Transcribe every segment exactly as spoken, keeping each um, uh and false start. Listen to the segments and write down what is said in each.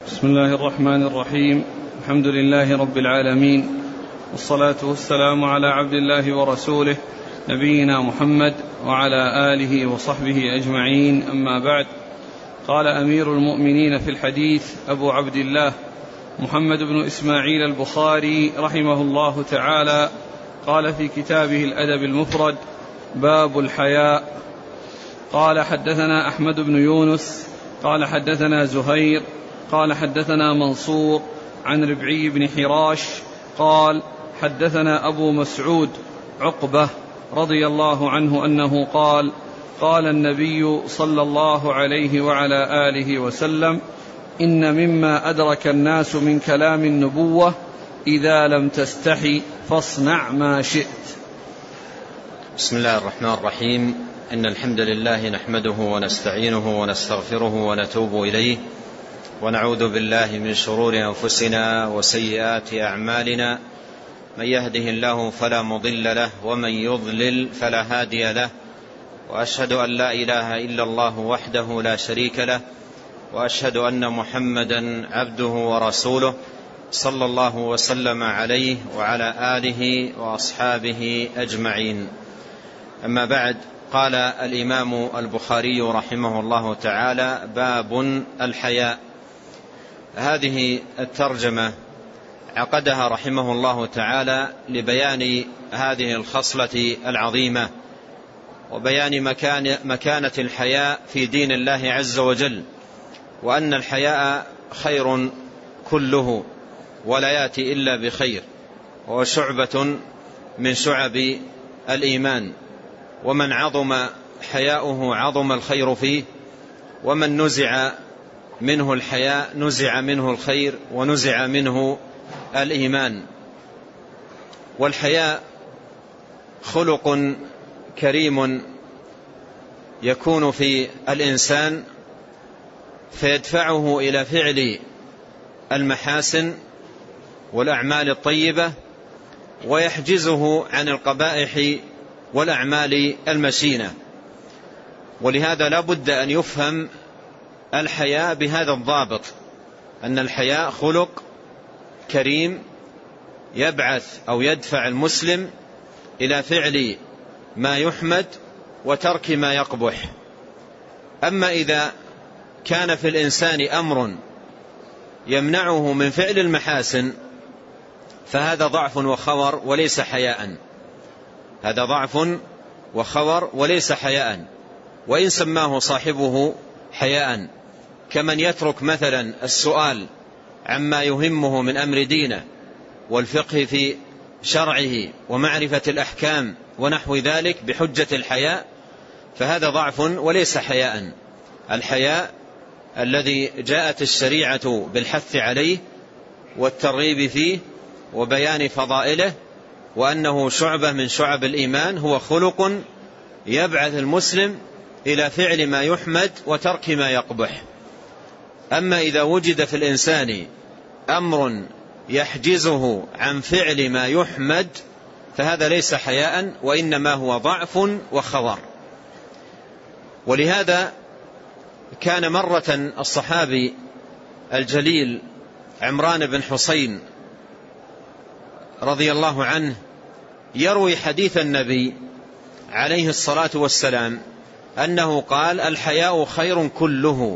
بسم الله الرحمن الرحيم. الحمد لله رب العالمين، والصلاة والسلام على عبد الله ورسوله نبينا محمد وعلى آله وصحبه أجمعين، أما بعد. قال أمير المؤمنين في الحديث أبو عبد الله محمد بن إسماعيل البخاري رحمه الله تعالى، قال في كتابه الأدب المفرد: باب الحياء. قال حدثنا أحمد بن يونس قال حدثنا زهير قال حدثنا منصور عن ربعي بن حراش قال حدثنا أبو مسعود عقبة رضي الله عنه أنه قال: قال النبي صلى الله عليه وعلى آله وسلم: إن مما أدرك الناس من كلام النبوة إذا لم تستحي فاصنع ما شئت. بسم الله الرحمن الرحيم. إن الحمد لله نحمده ونستعينه ونستغفره ونتوب إليه، ونعوذ بالله من شرور أنفسنا وسيئات أعمالنا، من يهده الله فلا مضل له ومن يضلل فلا هادي له، وأشهد أن لا إله إلا الله وحده لا شريك له، وأشهد أن محمدا عبده ورسوله صلى الله وسلم عليه وعلى آله وأصحابه أجمعين. أما بعد، قال الإمام البخاري رحمه الله تعالى: باب الحياء. هذه الترجمة عقدها رحمه الله تعالى لبيان هذه الخصلة العظيمة، وبيان مكان مكانة الحياء في دين الله عز وجل، وأن الحياء خير كله ولا يأتي إلا بخير، وهو شعبة من شعب الإيمان، ومن عظم حياؤه عظم الخير فيه، ومن نزع منه الحياء نزع منه الخير ونزع منه الإيمان. والحياء خلق كريم يكون في الإنسان فيدفعه إلى فعل المحاسن والأعمال الطيبة، ويحجزه عن القبائح والأعمال المشينة. ولهذا لا بد أن يفهم الحياء بهذا الضابط، أن الحياء خلق كريم يبعث أو يدفع المسلم إلى فعل ما يحمد وترك ما يقبح. أما إذا كان في الإنسان أمر يمنعه من فعل المحاسن فهذا ضعف وخور وليس حياء، هذا ضعف وخور وليس حياء، وإن سماه صاحبه حياء، كمن يترك مثلا السؤال عما يهمه من أمر دينه والفقه في شرعه ومعرفة الأحكام ونحو ذلك بحجة الحياء، فهذا ضعف وليس حياء. الحياء الذي جاءت الشريعة بالحث عليه والترغيب فيه وبيان فضائله وأنه شعبة من شعب الإيمان، هو خلق يبعث المسلم إلى فعل ما يحمد وترك ما يقبح. أما إذا وجد في الإنسان أمر يحجزه عن فعل ما يحمد فهذا ليس حياء، وإنما هو ضعف وخور. ولهذا كان مرة الصحابي الجليل عمران بن حسين رضي الله عنه يروي حديث النبي عليه الصلاة والسلام أنه قال: الحياء خير كله.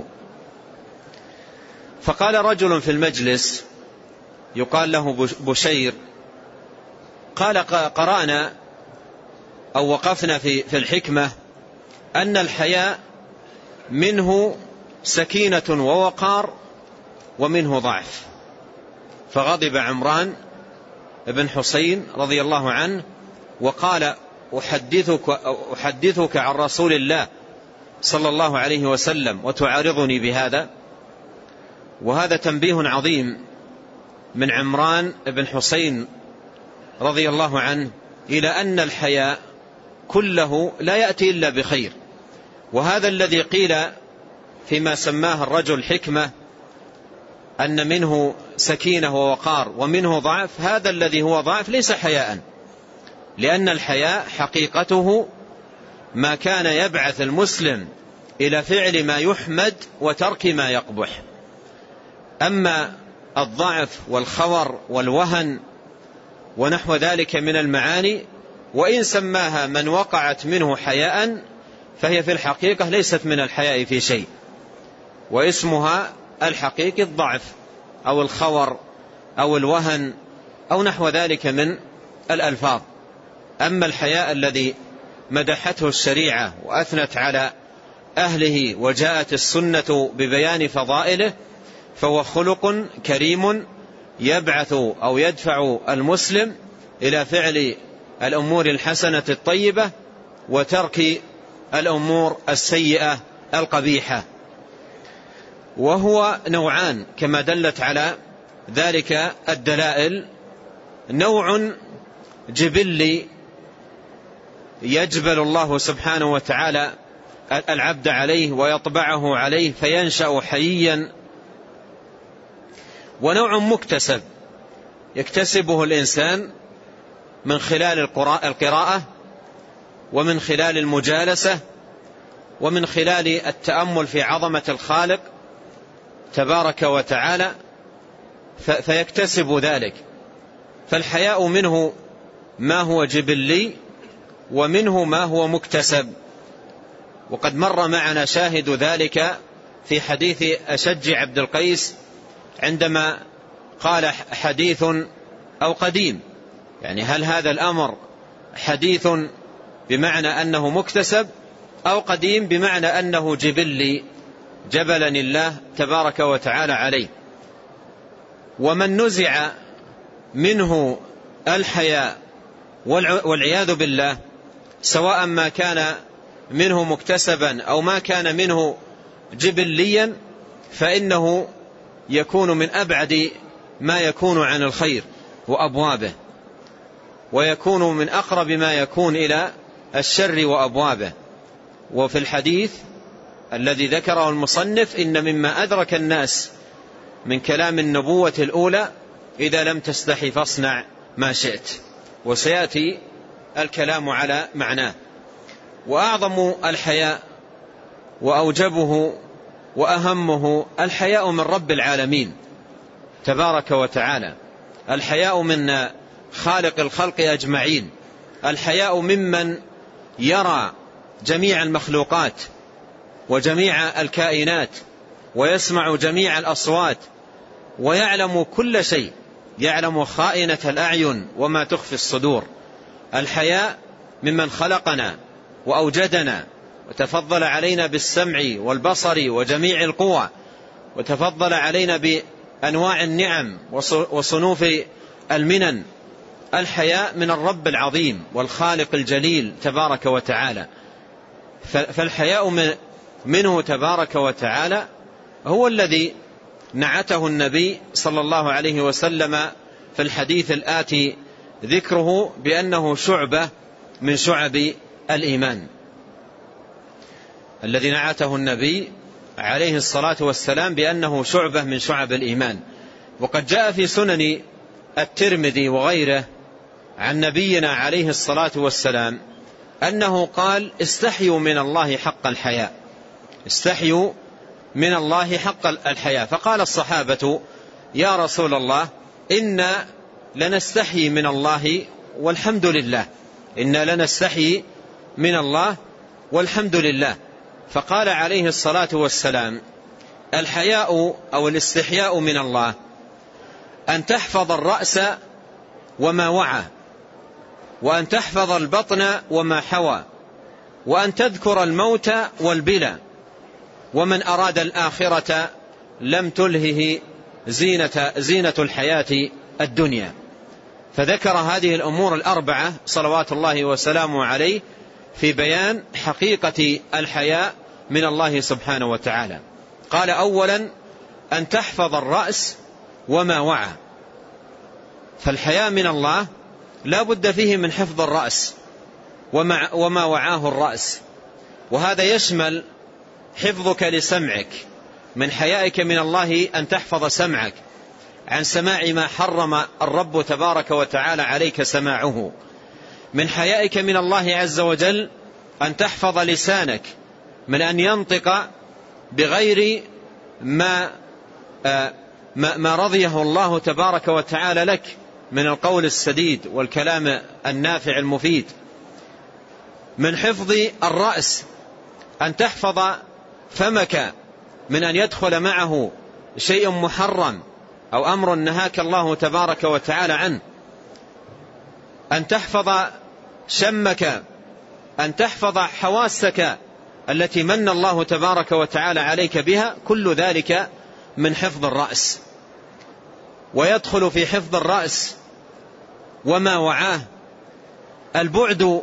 فقال رجل في المجلس يقال له بشير، قال: قرأنا أو وقفنا في في الحكمة أن الحياء منه سكينة ووقار ومنه ضعف. فغضب عمران بن حسين رضي الله عنه وقال: أحدثك, أحدثك عن رسول الله صلى الله عليه وسلم وتعارضني بهذا؟ وهذا تنبيه عظيم من عمران بن حسين رضي الله عنه إلى أن الحياء كله لا يأتي إلا بخير. وهذا الذي قيل فيما سماه الرجل حكمة أن منه سكينة ووقار ومنه ضعف، هذا الذي هو ضعف ليس حياء، لأن الحياء حقيقته ما كان يبعث المسلم إلى فعل ما يحمد وترك ما يقبح. أما الضعف والخور والوهن ونحو ذلك من المعاني، وإن سماها من وقعت منه حياء فهي في الحقيقة ليست من الحياء في شيء، واسمها الحقيقي الضعف أو الخور أو الوهن أو نحو ذلك من الألفاظ. أما الحياء الذي مدحته الشريعة وأثنت على أهله وجاءت السنة ببيان فضائله، فهو خلق كريم يبعث أو يدفع المسلم إلى فعل الأمور الحسنة الطيبة وترك الأمور السيئة القبيحة. وهو نوعان كما دلت على ذلك الدلائل: نوع جبلي يجبل الله سبحانه وتعالى العبد عليه ويطبعه عليه فينشأ حييا، ونوع مكتسب يكتسبه الإنسان من خلال القراءة ومن خلال المجالسة ومن خلال التأمل في عظمة الخالق تبارك وتعالى فيكتسب ذلك. فالحياء منه ما هو جبلي ومنه ما هو مكتسب، وقد مر معنا شاهد ذلك في حديث أشج عبد القيس عندما قال حديث أو قديم، يعني هل هذا الأمر حديث بمعنى أنه مكتسب أو قديم بمعنى أنه جبلي جبلني الله تبارك وتعالى عليه. ومن نزع منه الحياء والعياذ بالله، سواء ما كان منه مكتسبا أو ما كان منه جبليا، فإنه يكون من أبعد ما يكون عن الخير وأبوابه، ويكون من أقرب ما يكون إلى الشر وأبوابه. وفي الحديث الذي ذكره المصنف: إن مما أدرك الناس من كلام النبوة الأولى إذا لم تستحي فاصنع ما شئت، وسيأتي الكلام على معناه. وأعظم الحياء وأوجبه وأهمه الحياء من رب العالمين تبارك وتعالى، الحياء من خالق الخلق أجمعين، الحياء ممن يرى جميع المخلوقات وجميع الكائنات ويسمع جميع الأصوات ويعلم كل شيء، يعلم خائنة الأعين وما تخفي الصدور. الحياء ممن خلقنا وأوجدنا وتفضل علينا بالسمع والبصر وجميع القوى، وتفضل علينا بأنواع النعم وصنوف المنن. الحياء من الرب العظيم والخالق الجليل تبارك وتعالى. فالحياء منه تبارك وتعالى هو الذي نعته النبي صلى الله عليه وسلم في الحديث الآتي ذكره بأنه شعبة من شعب الإيمان، الذي نعته النبي عليه الصلاة والسلام بأنه شعبة من شعب الإيمان. وقد جاء في سنن الترمذي وغيره عن نبينا عليه الصلاة والسلام أنه قال: استحيوا من الله حق الحياء، استحيوا من الله حق الحياء. فقال الصحابة: يا رسول الله، إنا لنستحي من الله والحمد لله، إنا لنستحي من الله والحمد لله. فقال عليه الصلاة والسلام: الحياء أو الاستحياء من الله أن تحفظ الرأس وما وعى، وأن تحفظ البطن وما حوى، وأن تذكر الموت والبلى، ومن أراد الآخرة لم تلهه زينة, زينة الحياة الدنيا. فذكر هذه الأمور الأربعة صلوات الله وسلامه عليه في بيان حقيقة الحياء من الله سبحانه وتعالى. قال: أولا أن تحفظ الرأس وما وعى. فالحياء من الله لا بد فيه من حفظ الرأس وما, وما وعاه الرأس، وهذا يشمل حفظك لسمعك، من حيائك من الله أن تحفظ سمعك عن سماع ما حرم الرب تبارك وتعالى عليك سماعه. من حيائك من الله عز وجل أن تحفظ لسانك من أن ينطق بغير ما ما رضيه الله تبارك وتعالى لك من القول السديد والكلام النافع المفيد. من حفظ الرأس أن تحفظ فمك من أن يدخل معه شيء محرم أو أمر نهاك الله تبارك وتعالى عنه. أن تحفظ شمك، أن تحفظ حواسك التي من الله تبارك وتعالى عليك بها، كل ذلك من حفظ الرأس. ويدخل في حفظ الرأس وما وعاه البعد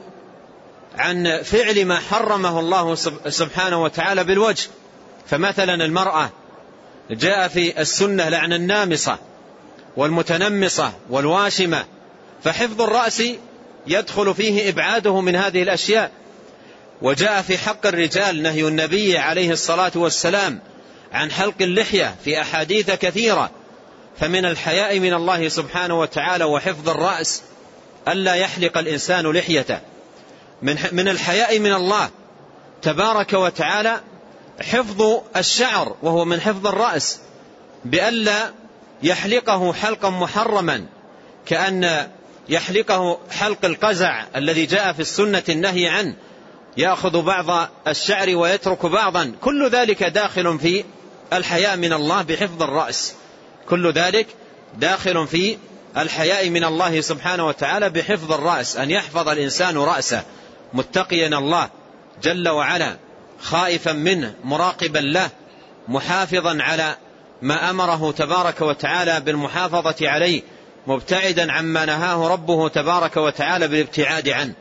عن فعل ما حرمه الله سبحانه وتعالى بالوجه. فمثلا المرأة جاء في السنة لعن النامصة والمتنمصة والواشمة، فحفظ الرأس يدخل فيه إبعاده من هذه الأشياء. وجاء في حق الرجال نهي النبي عليه الصلاة والسلام عن حلق اللحية في أحاديث كثيرة. فمن الحياء من الله سبحانه وتعالى وحفظ الرأس ألا يحلق الإنسان لحيته. من الحياء من الله تبارك وتعالى حفظ الشعر، وهو من حفظ الرأس، بألا يحلقه حلقا محرما، كأن يحلقه حلق القزع الذي جاء في السنة النهي عنه، يأخذ بعض الشعر ويترك بعضا. كل ذلك داخل في الحياء من الله بحفظ الرأس، كل ذلك داخل في الحياء من الله سبحانه وتعالى بحفظ الرأس. أن يحفظ الإنسان رأسه متقيا الله جل وعلا، خائفا منه، مراقبا له، محافظا على ما أمره تبارك وتعالى بالمحافظة عليه، مبتعدا عما نهاه ربه تبارك وتعالى بالابتعاد عنه.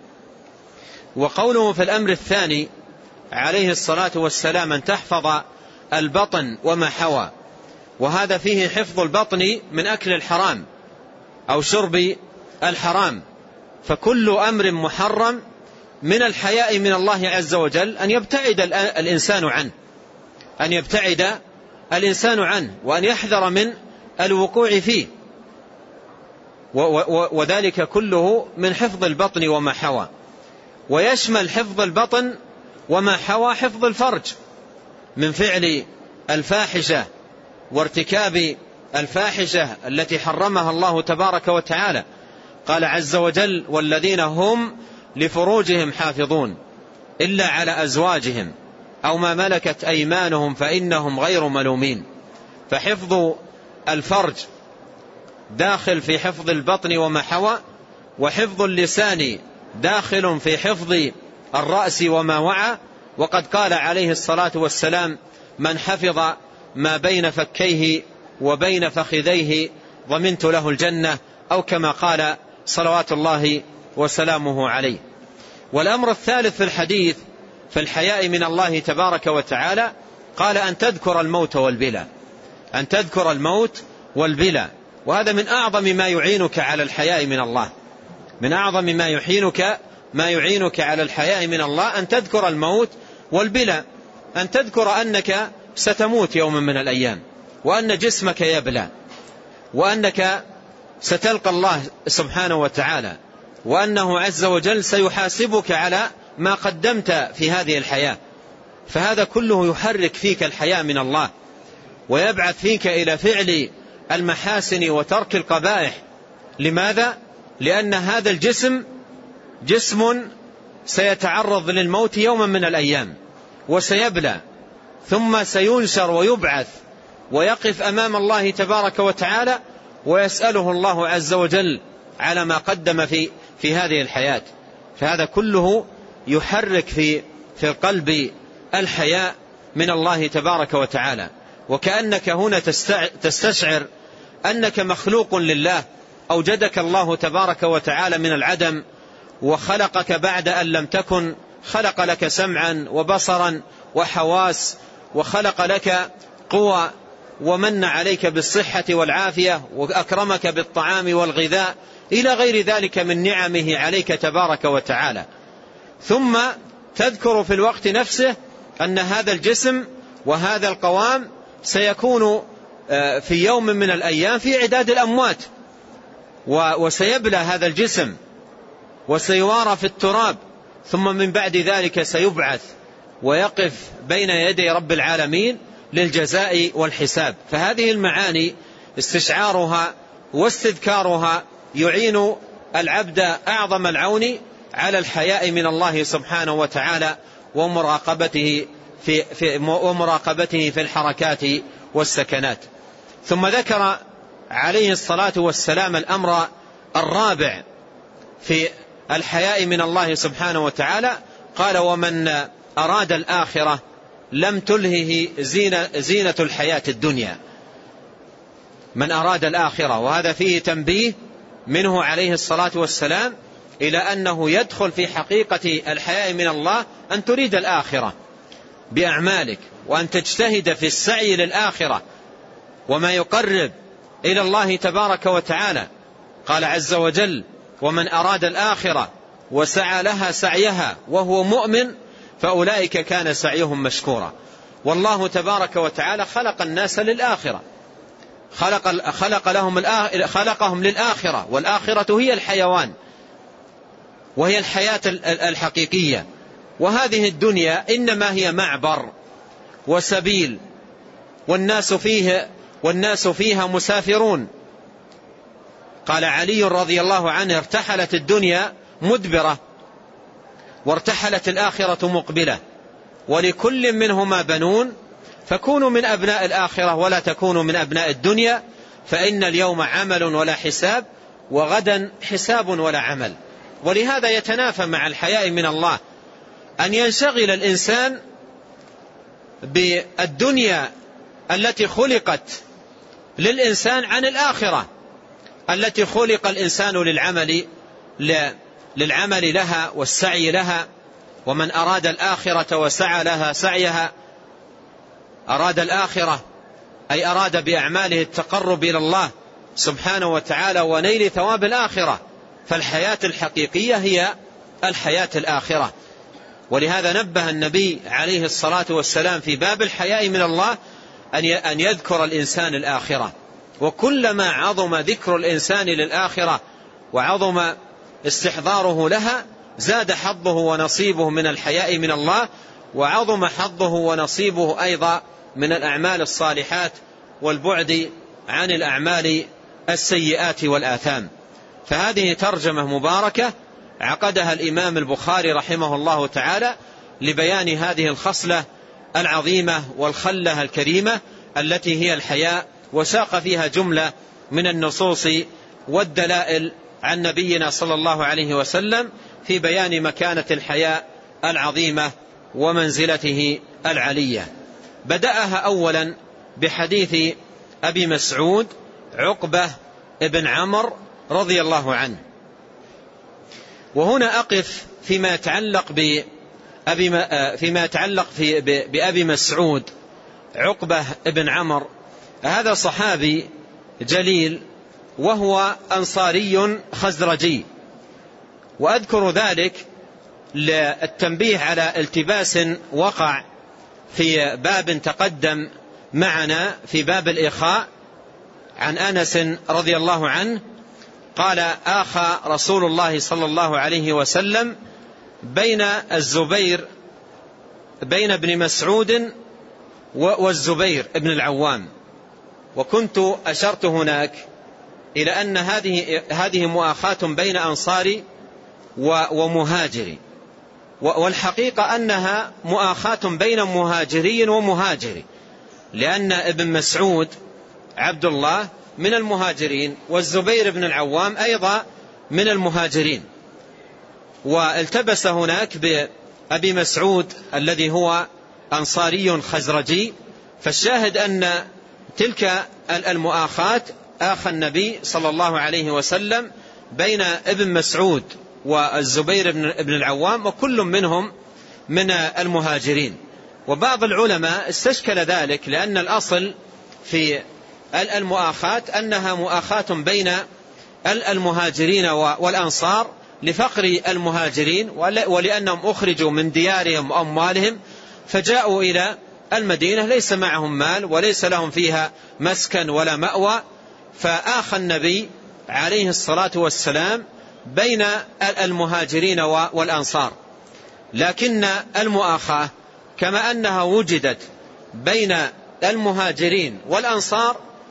وقوله في الأمر الثاني عليه الصلاة والسلام أن تحفظ البطن وما حوى، وهذا فيه حفظ البطن من أكل الحرام أو شرب الحرام. فكل أمر محرم من الحياء من الله عز وجل أن يبتعد الإنسان عنه، أن يبتعد الإنسان عنه وأن يحذر من الوقوع فيه، وذلك كله من حفظ البطن وما حوى. ويشمل حفظ البطن وما حوى حفظ الفرج من فعل الفاحشة وارتكاب الفاحشة التي حرمها الله تبارك وتعالى. قال عز وجل: والذين هم لفروجهم حافظون إلا على أزواجهم أو ما ملكت أيمانهم فإنهم غير ملومين. فحفظ الفرج داخل في حفظ البطن وما حوى، وحفظ اللسان داخل في حفظ الرأس وما وعى. وقد قال عليه الصلاة والسلام: من حفظ ما بين فكيه وبين فخذيه ضمنت له الجنة، أو كما قال صلوات الله وسلامه عليه. والأمر الثالث في الحديث في الحياء من الله تبارك وتعالى قال: أن تذكر الموت والبلى، أن تذكر الموت والبلى. وهذا من أعظم ما يعينك على الحياء من الله، من أعظم ما يحينك ما يعينك على الحياء من الله أن تذكر الموت والبلى، أن تذكر أنك ستموت يوما من الأيام، وأن جسمك يبلى، وأنك ستلقى الله سبحانه وتعالى، وأنه عز وجل سيحاسبك على ما قدمت في هذه الحياة. فهذا كله يحرك فيك الحياء من الله، ويبعث فيك إلى فعل المحاسن وترك القبائح. لماذا؟ لأن هذا الجسم جسم سيتعرض للموت يوما من الأيام، وسيبلى، ثم سينشر ويبعث ويقف أمام الله تبارك وتعالى، ويسأله الله عز وجل على ما قدم في في هذه الحياة. فهذا كله يحرك في في القلب الحياء من الله تبارك وتعالى. وكأنك هنا تستشعر أنك مخلوق لله، أوجدك الله تبارك وتعالى من العدم وخلقك بعد أن لم تكن، خلق لك سمعا وبصرا وحواس، وخلق لك قوى، ومن عليك بالصحة والعافية، وأكرمك بالطعام والغذاء إلى غير ذلك من نعمه عليك تبارك وتعالى. ثم تذكر في الوقت نفسه أن هذا الجسم وهذا القوام سيكون في يوم من الأيام في عداد الأموات، وسيبلى هذا الجسم وسيوارى في التراب، ثم من بعد ذلك سيبعث ويقف بين يدي رب العالمين للجزاء والحساب. فهذه المعاني استشعارها واستذكارها يعين العبد أعظم العون على الحياء من الله سبحانه وتعالى ومراقبته في, في, ومراقبته في الحركات والسكنات. ثم ذكر عليه الصلاة والسلام الأمر الرابع في الحياء من الله سبحانه وتعالى، قال: ومن أراد الآخرة لم تلهه زينة, زينة الحياة الدنيا. من أراد الآخرة، وهذا فيه تنبيه منه عليه الصلاة والسلام إلى أنه يدخل في حقيقة الحياء من الله أن تريد الآخرة بأعمالك، وأن تجتهد في السعي للآخرة وما يقرب إلى الله تبارك وتعالى. قال عز وجل: ومن أراد الآخرة وسعى لها سعيها وهو مؤمن فأولئك كان سعيهم مشكورا. والله تبارك وتعالى خلق الناس للآخرة، خلق, خلق لهم خلقهم للآخرة، والآخرة هي الحيوان وهي الحياة الحقيقية، وهذه الدنيا إنما هي معبر وسبيل، والناس فيه والناس فيها مسافرون. قال علي رضي الله عنه: ارتحلت الدنيا مدبرة وارتحلت الآخرة مقبلة، ولكل منهما بنون، فكونوا من أبناء الآخرة ولا تكونوا من أبناء الدنيا، فإن اليوم عمل ولا حساب، وغدا حساب ولا عمل. ولهذا يتنافى مع الحياء من الله أن ينشغل الإنسان بالدنيا التي خلقت للإنسان عن الآخرة التي خلق الإنسان للعمل للعمل لها والسعي لها. ومن أراد الآخرة وسعى لها سعيها، أراد الآخرة أي أراد بأعماله التقرب إلى الله سبحانه وتعالى ونيل ثواب الآخرة، فالحياة الحقيقية هي الحياة الآخرة. ولهذا نبه النبي عليه الصلاة والسلام في باب الحياء من الله أن يذكر الإنسان الآخرة، وكلما عظم ذكر الإنسان للآخرة وعظم استحضاره لها زاد حظه ونصيبه من الحياء من الله، وعظم حظه ونصيبه أيضا من الأعمال الصالحات والبعد عن الأعمال السيئات والآثام. فهذه ترجمة مباركة عقدها الإمام البخاري رحمه الله تعالى لبيان هذه الخصلة العظيمة والخلة الكريمة التي هي الحياء، وساق فيها جملة من النصوص والدلائل عن نبينا صلى الله عليه وسلم في بيان مكانة الحياء العظيمة ومنزلته العلية. بدأها أولا بحديث أبي مسعود عقبة ابن عمرو رضي الله عنه. وهنا أقف فيما يتعلق بأبي فيما يتعلق في بأبي مسعود عقبة ابن عمرو. هذا صحابي جليل وهو أنصاري خزرجي، وأذكر ذلك للتنبيه على التباس وقع في باب تقدم معنا في باب الإخاء عن أنس رضي الله عنه قال: آخى رسول الله صلى الله عليه وسلم بين الزبير بين ابن مسعود والزبير ابن العوام. وكنت أشرت هناك إلى أن هذه هذه مؤاخاة بين أنصاري ومهاجري، والحقيقة أنها مؤاخاة بين مهاجري ومهاجري، لأن ابن مسعود عبد الله من المهاجرين، والزبير بن العوام أيضا من المهاجرين. والتبس هناك بأبي مسعود الذي هو أنصاري خزرجي. فالشاهد أن تلك المؤاخاة آخى النبي صلى الله عليه وسلم بين ابن مسعود والزبير بن العوام، وكل منهم من المهاجرين. وبعض العلماء استشكل ذلك، لأن الأصل في المؤاخاة أنها مؤاخاة بين المهاجرين والأنصار لفقر المهاجرين، ولأنهم أخرجوا من ديارهم وأموالهم فجاءوا إلى المدينة ليس معهم مال وليس لهم فيها مسكن ولا مأوى، فآخى النبي عليه الصلاة والسلام بين المهاجرين والأنصار. لكن المؤاخاة كما أنها وجدت بين المهاجرين والأنصار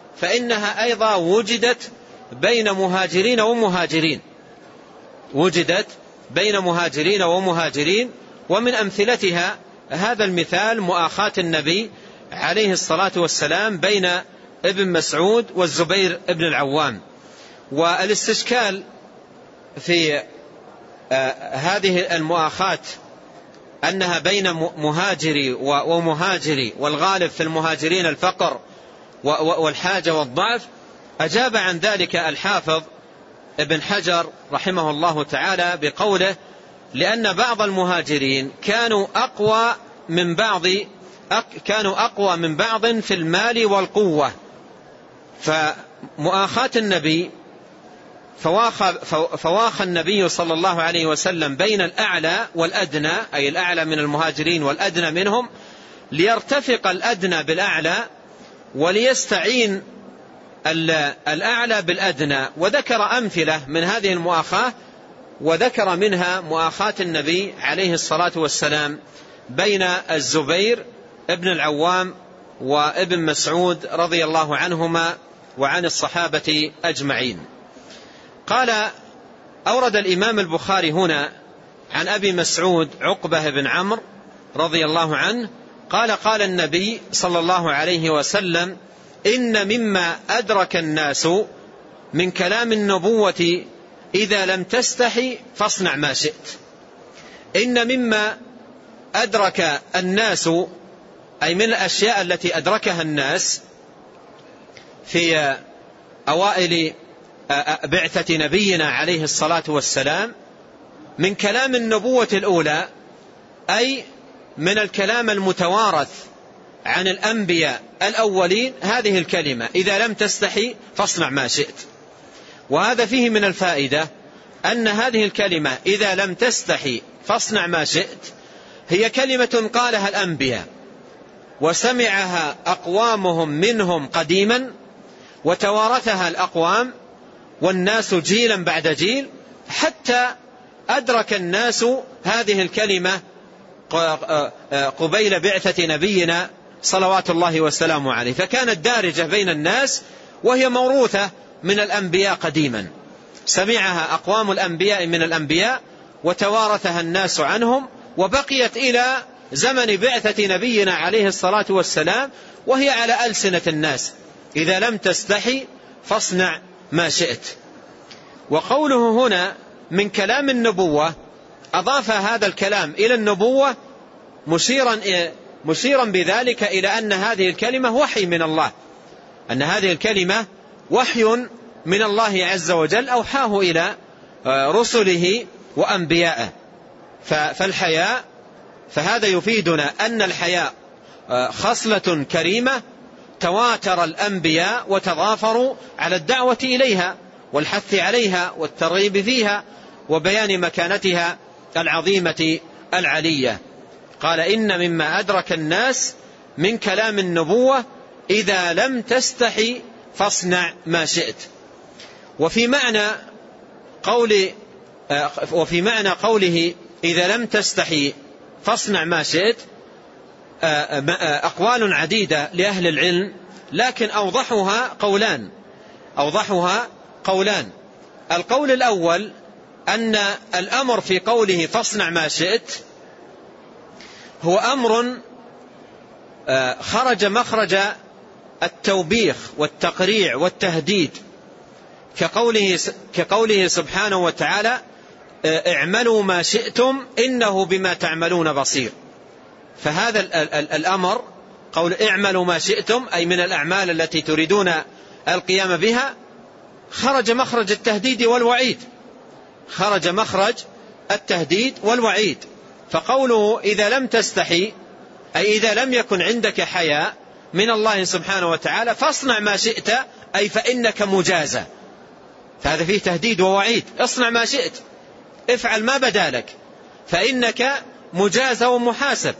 فإنها أيضا وجدت بين مهاجرين ومهاجرين وجدت بين مهاجرين ومهاجرين ومن أمثلتها هذا المثال مؤاخاة النبي عليه الصلاة والسلام بين ابن مسعود والزبير ابن العوام. والاستشكال في هذه المؤاخاة أنها بين مهاجري ومهاجري، والغالب في المهاجرين الفقر والحاجة والضعف، أجاب عن ذلك الحافظ ابن حجر رحمه الله تعالى بقوله: لأن بعض المهاجرين كانوا أقوى من بعض كانوا أقوى من بعض في المال والقوة، فمؤاخاة النبي فواخى النبي صلى الله عليه وسلم بين الأعلى والأدنى، أي الأعلى من المهاجرين والأدنى منهم، ليرتفق الأدنى بالأعلى وليستعين الأعلى بالأدنى. وذكر أمثلة من هذه المؤاخاة، وذكر منها مؤاخاة النبي عليه الصلاة والسلام بين الزبير ابن العوام وابن مسعود رضي الله عنهما وعن الصحابة أجمعين. قال: أورد الإمام البخاري هنا عن أبي مسعود عقبة بن عمرو رضي الله عنه قال: قال النبي صلى الله عليه وسلم: إن مما أدرك الناس من كلام النبوة إذا لم تستحي فاصنع ما شئت. إن مما أدرك الناس، أي من الأشياء التي أدركها الناس في أوائل بعثة نبينا عليه الصلاة والسلام، من كلام النبوة الأولى، أي من الكلام المتوارث عن الأنبياء الأولين، هذه الكلمة: إذا لم تستحي فاصنع ما شئت. وهذا فيه من الفائدة أن هذه الكلمة إذا لم تستحي فاصنع ما شئت هي كلمة قالها الأنبياء وسمعها أقوامهم منهم قديما، وتوارثها الأقوام والناس جيلا بعد جيل، حتى أدرك الناس هذه الكلمة قبيل بعثة نبينا صلوات الله وسلامه عليه، فكانت دارجة بين الناس وهي موروثة من الأنبياء قديما، سمعها أقوام الأنبياء من الأنبياء وتوارثها الناس عنهم، وبقيت إلى زمن بعثة نبينا عليه الصلاة والسلام وهي على ألسنة الناس: إذا لم تستحي فاصنع ما شئت. وقوله هنا من كلام النبوة أضاف هذا الكلام إلى النبوة، مشيرا مشيرا بذلك إلى أن هذه الكلمة وحي من الله، أن هذه الكلمة وحي من الله عز وجل أوحاه إلى رسله وأنبيائه. فالحياء فهذا يفيدنا أن الحياء خصلة كريمة تواتر الأنبياء وتضافروا على الدعوة إليها والحث عليها والترغيب فيها وبيان مكانتها العظيمة العلية. قال: إن مما أدرك الناس من كلام النبوة إذا لم تستحي فاصنع ما شئت. وفي معنى قول وفي معنى قوله إذا لم تستحي فاصنع ما شئت أقوال عديدة لأهل العلم، لكن أوضحها قولان أوضحها قولان القول الأول أن الأمر في قوله فاصنع ما شئت هو أمر خرج مخرج التوبيخ والتقريع والتهديد، كقوله, كقوله سبحانه وتعالى: اعملوا ما شئتم إنه بما تعملون بصير. فهذا الأمر قول اعملوا ما شئتم، أي من الأعمال التي تريدون القيام بها، خرج مخرج التهديد والوعيد خرج مخرج التهديد والوعيد. فقوله إذا لم تستحي، أي إذا لم يكن عندك حياء من الله سبحانه وتعالى فاصنع ما شئت، أي فإنك مجازى. فهذا فيه تهديد ووعيد: اصنع ما شئت، افعل ما بدا لك، فإنك مجازى ومحاسب.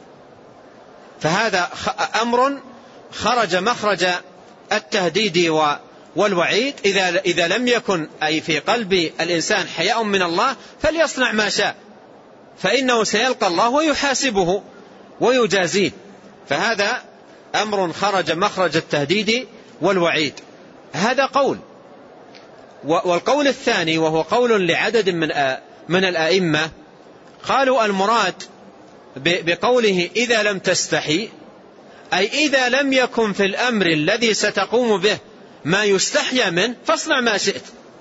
فهذا أمر خرج مخرج التهديد والوعيد. إذا, إذا لم يكن أي في قلب الإنسان حياء من الله فليصنع ما شاء، فإنه سيلقى الله ويحاسبه ويجازيه. فهذا أمر خرج مخرج التهديد والوعيد. هذا قول. والقول الثاني وهو قول لعدد من من الأئمة، قالوا المراد بقوله إذا لم تستحي أي إذا لم يكن في الأمر الذي ستقوم به ما يستحيا منه فاصنع ما شئت.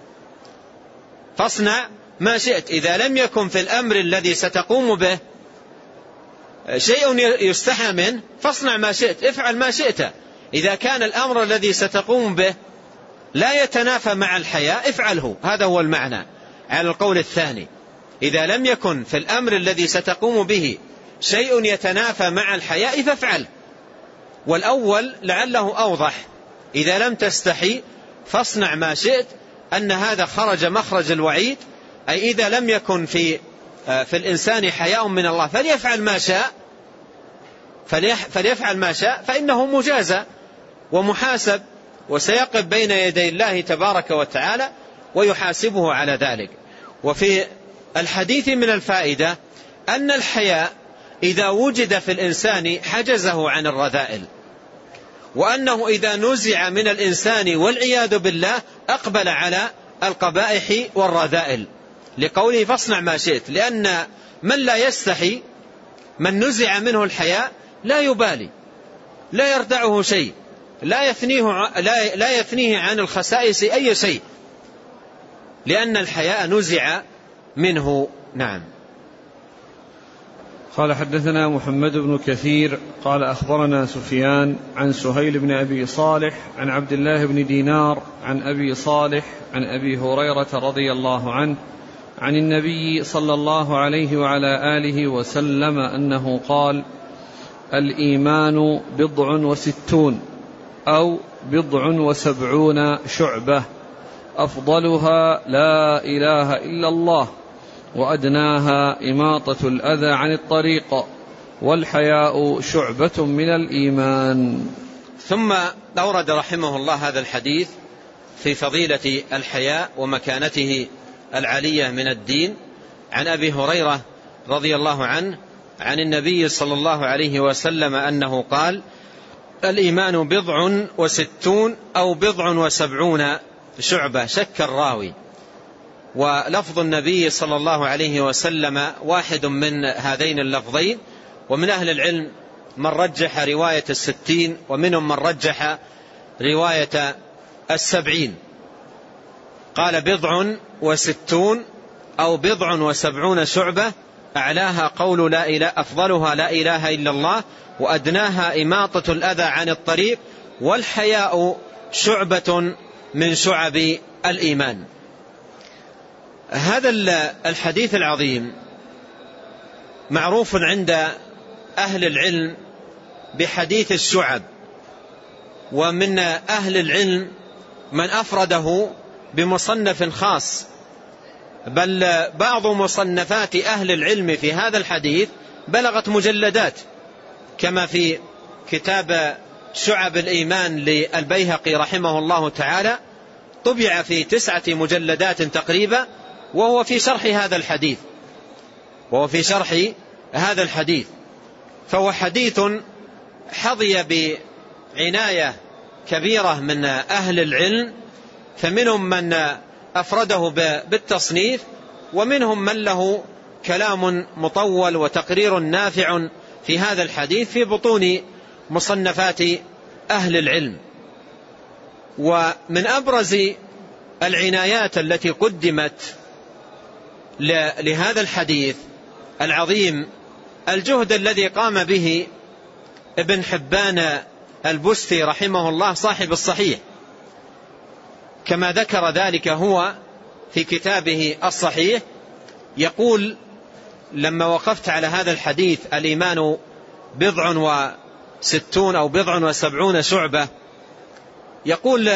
فاصنع ما شئت. إذا لم يكن في الأمر الذي ستقوم به شيء يستحى منه فاصنع ما شئت، افعل ما شئت. إذا كان الأمر الذي ستقوم به لا يتنافى مع الحياء افعله. هذا هو المعنى على القول الثاني. إذا لم يكن في الأمر الذي ستقوم به شيء يتنافى مع الحياء فافعل. والأول لعله أوضح، إذا لم تستحي فاصنع ما شئت، أن هذا خرج مخرج الوعيد، أي إذا لم يكن في في الإنسان حياء من الله فليفعل ما شاء فليفعل ما شاء فإنه مجازى ومحاسب، وسيقف بين يدي الله تبارك وتعالى ويحاسبه على ذلك. وفي الحديث من الفائدة أن الحياء إذا وجد في الإنسان حجزه عن الرذائل، وأنه إذا نزع من الإنسان والعياذ بالله أقبل على القبائح والرذائل، لقوله فاصنع ما شئت. لأن من لا يستحي، من نزع منه الحياء لا يبالي، لا يردعه شيء، لا يثنيه, لا, لا يثنيه عن الخسائس أي شيء، لأن الحياء نزع منه. نعم. قال حدثنا محمد بن كثير قال أخبرنا سفيان عن سهيل بن أبي صالح عن عبد الله بن دينار عن أبي صالح عن أبي هريرة رضي الله عنه عن النبي صلى الله عليه وعلى آله وسلم أنه قال: الإيمان بضع وستون أو بضع وسبعون شعبة، أفضلها لا إله إلا الله، وأدناها إماطة الأذى عن الطريق، والحياء شعبة من الإيمان. ثم أورد رحمه الله هذا الحديث في فضيلة الحياء ومكانته العالية من الدين عن أبي هريرة رضي الله عنه عن النبي صلى الله عليه وسلم أنه قال: الإيمان بضع وستون أو بضع وسبعون شعبة. شك الراوي، ولفظ النبي صلى الله عليه وسلم واحد من هذين اللفظين، ومن أهل العلم من رجح رواية الستين، ومنهم من رجح رواية السبعين. قال بضع وستون أو بضع وسبعون شعبة، أعلاها قول لا إله، أفضلها لا إله إلا الله، وأدناها إماطة الأذى عن الطريق، والحياء شعبة من شعب الإيمان. هذا الحديث العظيم معروف عند أهل العلم بحديث الشعب، ومن أهل العلم من أفرده بمصنف خاص، بل بعض مصنفات أهل العلم في هذا الحديث بلغت مجلدات، كما في كتاب شعب الإيمان للبيهقي رحمه الله تعالى، طبع في تسعة مجلدات تقريبا، وهو في شرح هذا الحديث وهو في شرح هذا الحديث فهو حديث حظي بعناية كبيرة من أهل العلم، فمنهم من أفرده بالتصنيف، ومنهم من له كلام مطول وتقرير نافع في هذا الحديث في بطون مصنفات أهل العلم. ومن أبرز العنايات التي قدمت لهذا الحديث العظيم الجهد الذي قام به ابن حبان البستي رحمه الله صاحب الصحيح، كما ذكر ذلك هو في كتابه الصحيح. يقول: لما وقفت على هذا الحديث الإيمان بضع وستون أو بضع وسبعون شعبة، يقول: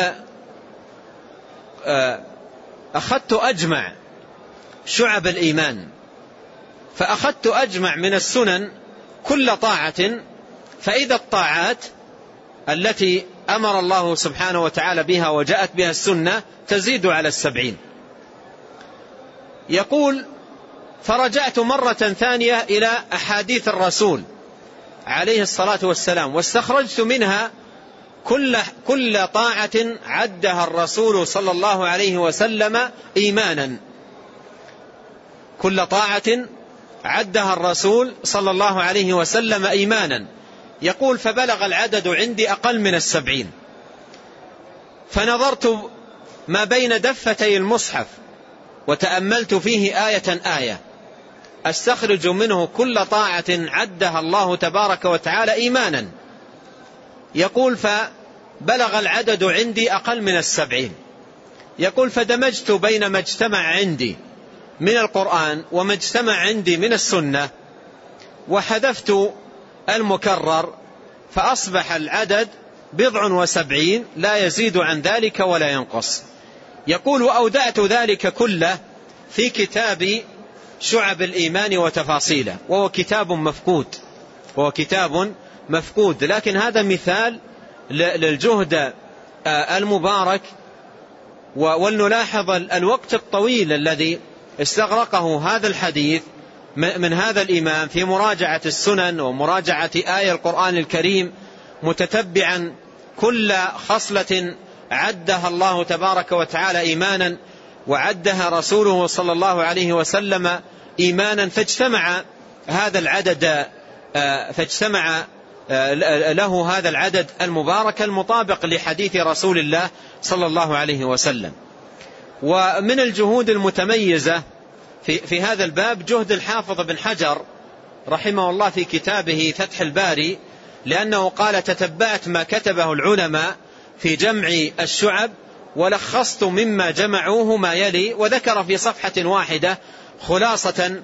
أخذت أجمع شعب الإيمان، فأخذت أجمع من السنن كل طاعة، فإذا الطاعات التي أمر الله سبحانه وتعالى بها وجاءت بها السنة تزيد على السبعين. يقول: فرجعت مرة ثانية إلى أحاديث الرسول عليه الصلاة والسلام، واستخرجت منها كل, كل طاعة عدها الرسول صلى الله عليه وسلم إيمانا، كل طاعة عدها الرسول صلى الله عليه وسلم إيمانا. يقول فبلغ العدد عندي أقل من السبعين، فنظرت ما بين دفتي المصحف وتأملت فيه آية آية أستخرج منه كل طاعة عدها الله تبارك وتعالى إيمانا. يقول فبلغ العدد عندي أقل من السبعين. يقول فدمجت بين ما اجتمع عندي من القرآن وما اجتمع عندي من السنة وحذفت المكرر، فأصبح العدد بضع وسبعين لا يزيد عن ذلك ولا ينقص. يقول وأودعت ذلك كله في كتاب شعب الإيمان وتفاصيله، وهو كتاب مفقود، وهو كتاب مفقود. لكن هذا مثال للجهد المبارك، ولنلاحظ الوقت الطويل الذي استغرقه هذا الحديث من هذا الإمام في مراجعة السنن ومراجعة آية القرآن الكريم، متتبعا كل خصلة عدها الله تبارك وتعالى إيمانا وعدها رسوله صلى الله عليه وسلم إيمانا، فاجتمع هذا العدد فاجتمع له هذا العدد المبارك المطابق لحديث رسول الله صلى الله عليه وسلم. ومن الجهود المتميزة في, في هذا الباب جهد الحافظ بن حجر رحمه الله في كتابه فتح الباري، لأنه قال تتبعت ما كتبه العلماء في جمع الشعب ولخصت مما جمعوه ما يلي، وذكر في صفحة واحدة خلاصة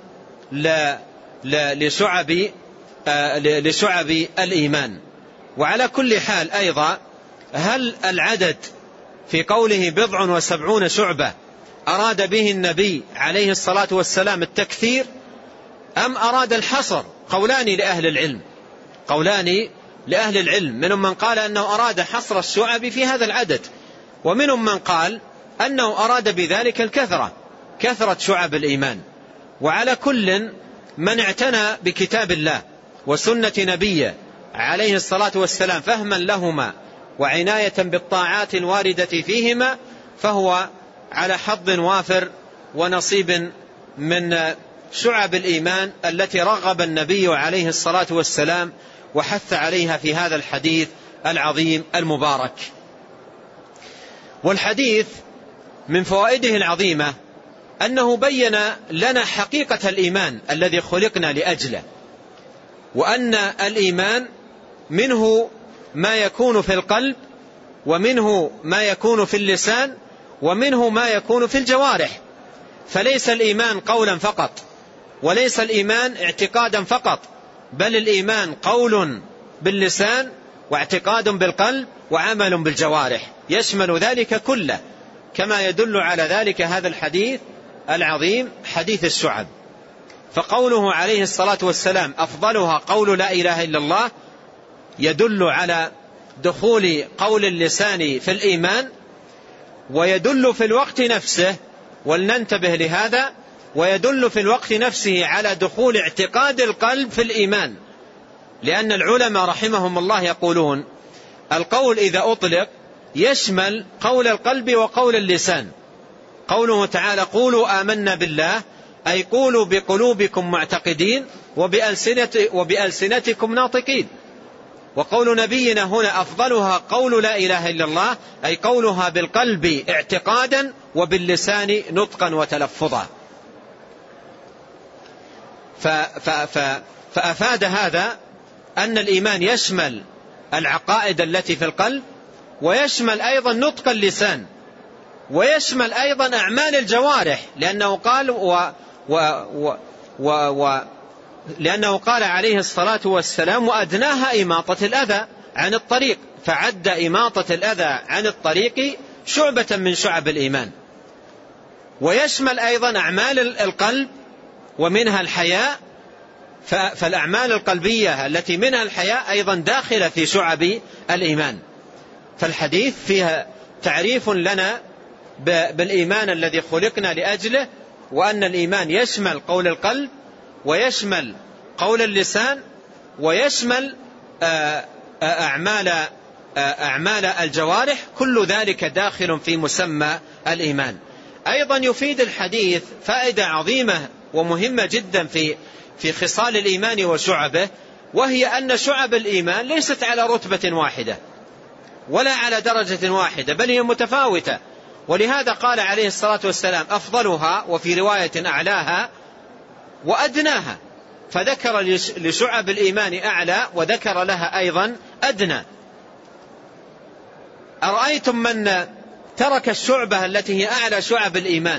لشعب لشعب الإيمان. وعلى كل حال أيضا، هل العدد في قوله بضع وسبعون شعبة أراد به النبي عليه الصلاة والسلام التكثير أم أراد الحصر؟ قولان لأهل العلم، قولان لأهل العلم، منهم من قال أنه أراد حصر الشعب في هذا العدد، ومنهم من قال أنه أراد بذلك الكثرة، كثرة شعب الإيمان. وعلى كل من اعتنى بكتاب الله وسنة نبيه عليه الصلاة والسلام فهما لهما وعناية بالطاعات الواردة فيهما، فهو على حظ وافر ونصيب من شعب الإيمان التي رغب النبي عليه الصلاة والسلام وحث عليها في هذا الحديث العظيم المبارك. والحديث من فوائده العظيمة أنه بين لنا حقيقة الإيمان الذي خلقنا لأجله، وأن الإيمان منه ما يكون في القلب، ومنه ما يكون في اللسان، ومنه ما يكون في الجوارح. فليس الإيمان قولا فقط، وليس الإيمان اعتقادا فقط، بل الإيمان قول باللسان واعتقاد بالقلب وعمل بالجوارح، يشمل ذلك كله، كما يدل على ذلك هذا الحديث العظيم حديث الشعب. فقوله عليه الصلاة والسلام أفضلها قول لا إله إلا الله يدل على دخول قول اللسان في الإيمان، ويدل في الوقت نفسه، ولننتبه لهذا، ويدل في الوقت نفسه على دخول اعتقاد القلب في الإيمان. لأن العلماء رحمهم الله يقولون القول إذا أطلق يشمل قول القلب وقول اللسان. قوله تعالى قولوا آمنا بالله، أي قولوا بقلوبكم معتقدين وبألسنتكم ناطقين. وقول نبينا هنا أفضلها قول لا إله إلا الله، أي قولها بالقلب اعتقادا وباللسان نطقا وتلفظا. فأفاد هذا أن الإيمان يشمل العقائد التي في القلب، ويشمل أيضا نطق اللسان، ويشمل أيضا أعمال الجوارح، لأنه قال و و و و و لأنه قال عليه الصلاة والسلام وأدناها إماطة الأذى عن الطريق، فعد إماطة الأذى عن الطريق شعبة من شعب الإيمان. ويشمل أيضا أعمال القلب ومنها الحياء، فالأعمال القلبية التي منها الحياء أيضا داخلة في شعب الإيمان. فالحديث فيها تعريف لنا بالإيمان الذي خلقنا لأجله، وأن الإيمان يشمل قول القلب، ويشمل قول اللسان، ويشمل أعمال أعمال الجوارح، كل ذلك داخل في مسمى الإيمان. أيضا يفيد الحديث فائدة عظيمة ومهمة جدا في في خصال الإيمان وشعبه، وهي أن شعب الإيمان ليست على رتبة واحدة ولا على درجة واحدة، بل هي متفاوتة. ولهذا قال عليه الصلاة والسلام أفضلها، وفي رواية أعلاها وأدناها، فذكر لشعب الإيمان أعلى وذكر لها أيضا أدنى. أرأيتم من ترك الشعبة التي هي أعلى شعب الإيمان،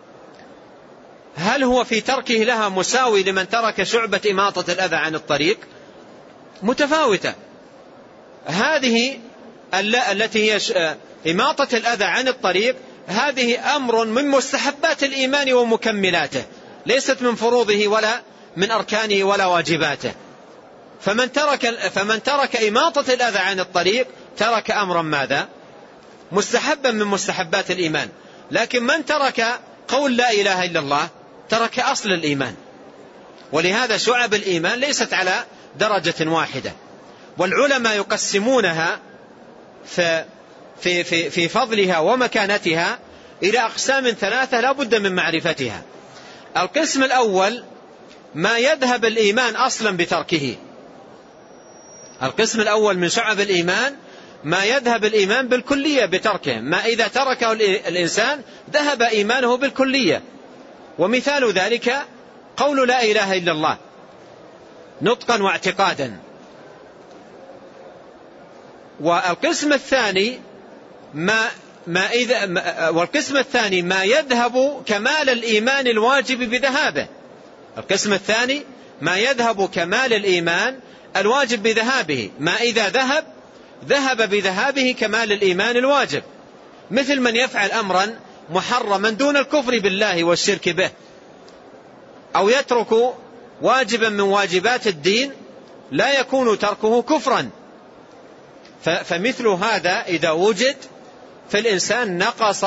هل هو في تركه لها مساوي لمن ترك شعبة إماطة الأذى عن الطريق؟ متفاوتة. هذه التي هي إماطة الأذى عن الطريق، هذه أمر من مستحبات الإيمان ومكملاته، ليست من فروضه ولا من أركانه ولا واجباته. فمن ترك, فمن ترك إماطة الأذى عن الطريق ترك أمرا ماذا؟ مستحبا من مستحبات الإيمان. لكن من ترك قول لا إله إلا الله ترك أصل الإيمان. ولهذا شعب الإيمان ليست على درجة واحدة، والعلماء يقسمونها في, في, في, في فضلها ومكانتها إلى أقسام ثلاثة لا بد من معرفتها. القسم الأول ما يذهب الإيمان أصلا بتركه. القسم الأول من شعب الإيمان ما يذهب الإيمان بالكلية بتركه، ما إذا تركه الإنسان ذهب إيمانه بالكلية. ومثال ذلك قول لا إله إلا الله نطقا واعتقادا. والقسم الثاني ما ما إذا ما والقسم الثاني ما يذهب كمال الإيمان الواجب بذهابه. القسم الثاني ما يذهب كمال الإيمان الواجب بذهابه، ما إذا ذهب ذهب بذهابه كمال الإيمان الواجب، مثل من يفعل أمرا محرما دون الكفر بالله والشرك به، أو يترك واجبا من واجبات الدين لا يكون تركه كفرا. فمثل هذا إذا وجد فالإنسان نقص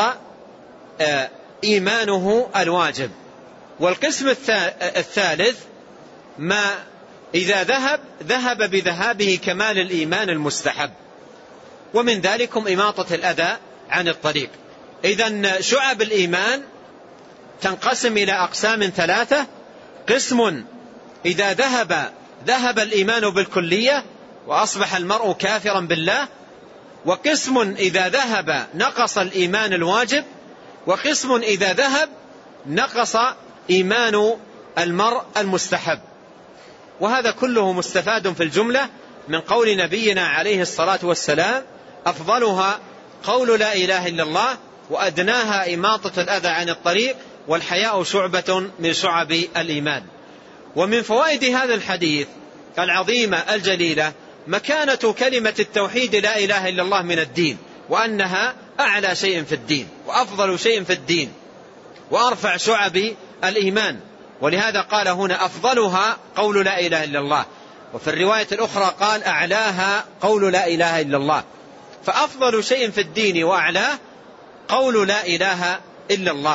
إيمانه الواجب. والقسم الثالث ما إذا ذهب ذهب بذهابه كمال الإيمان المستحب، ومن ذلكم إماطة الأذى عن الطريق. إذن شعب الإيمان تنقسم إلى أقسام ثلاثة: قسم إذا ذهب ذهب الإيمان بالكلية وأصبح المرء كافرا بالله، وقسم إذا ذهب نقص الإيمان الواجب، وقسم إذا ذهب نقص إيمان المرء المستحب. وهذا كله مستفاد في الجملة من قول نبينا عليه الصلاة والسلام أفضلها قول لا إله إلا الله وأدناها إماطة الأذى عن الطريق والحياء شعبة من شعب الإيمان. ومن فوائد هذا الحديث العظيمة الجليلة مكانة كلمة التوحيد لا إله إلا الله من الدين، وأنها أعلى شيء في الدين وأفضل شيء في الدين وأرفع شعب الإيمان. ولهذا قال هنا أفضلها قول لا إله إلا الله، وفي الرواية الأخرى قال أعلاها قول لا إله إلا الله. فأفضل شيء في الدين وأعلاه قول لا إله إلا الله.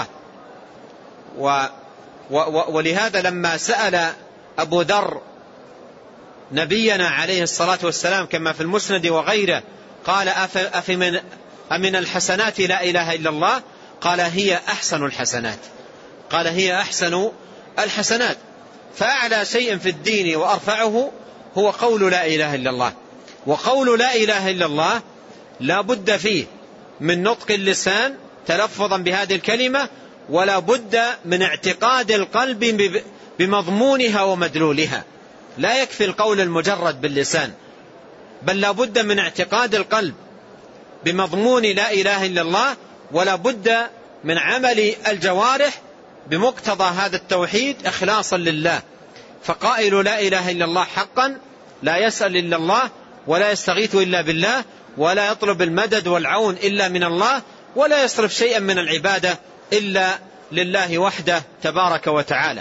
و ولهذا لما سأل أبو ذر نبينا عليه الصلاة والسلام كما في المسند وغيره قال أفمن أمن الحسنات لا إله إلا الله، قال هي أحسن الحسنات، قال هي أحسن الحسنات. فأعلى شيء في الدين وأرفعه هو قول لا إله إلا الله. وقول لا إله إلا الله لا بد فيه من نطق اللسان تلفظا بهذه الكلمة، ولا بد من اعتقاد القلب بمضمونها ومدلولها. لا يكفي القول المجرد باللسان، بل لا بد من اعتقاد القلب بمضمون لا إله إلا الله، ولا بد من عمل الجوارح بمقتضى هذا التوحيد إخلاصا لله. فقائل لا إله إلا الله حقا لا يسأل إلا الله، ولا يستغيث إلا بالله، ولا يطلب المدد والعون إلا من الله، ولا يصرف شيئا من العبادة إلا لله وحده تبارك وتعالى.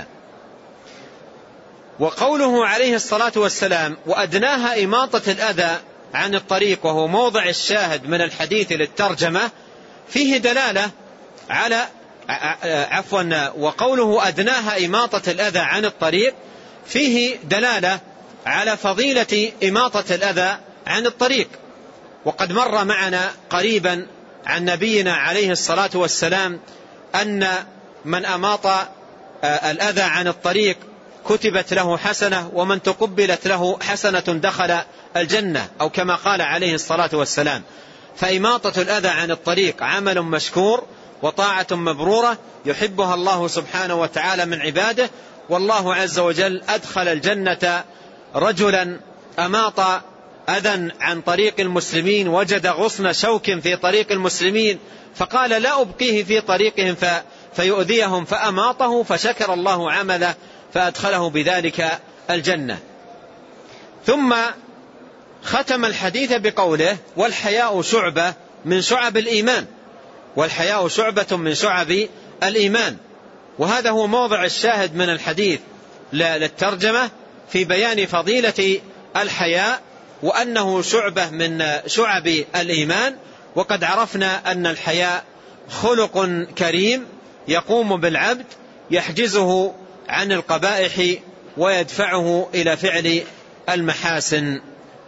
وقوله عليه الصلاة والسلام وأدناها إماطة الأذى عن الطريق، وهو موضع الشاهد من الحديث للترجمة، فيه دلالة على عفوا وقوله أدناها إماطة الأذى عن الطريق فيه دلالة على فضيلة إماطة الأذى عن الطريق. وقد مر معنا قريبا عن نبينا عليه الصلاة والسلام أن من أماط الأذى عن الطريق كتبت له حسنة، ومن تقبلت له حسنة دخل الجنة، أو كما قال عليه الصلاة والسلام. فإماطة الأذى عن الطريق عمل مشكور وطاعة مبرورة يحبها الله سبحانه وتعالى من عباده. والله عز وجل أدخل الجنة رجلا أماط أذى عن طريق المسلمين، وجد غصن شوك في طريق المسلمين فقال لا أبقيه في طريقهم فيؤذيهم، فأماطه فشكر الله عمله فأدخله بذلك الجنة. ثم ختم الحديث بقوله والحياء شعبة من شعب الإيمان، والحياء شعبة من شعب الإيمان. وهذا هو موضع الشاهد من الحديث للترجمة في بيان فضيلة الحياء وأنه شعبة من شعب الإيمان. وقد عرفنا أن الحياء خلق كريم يقوم بالعبد يحجزه عن القبائح ويدفعه إلى فعل المحاسن.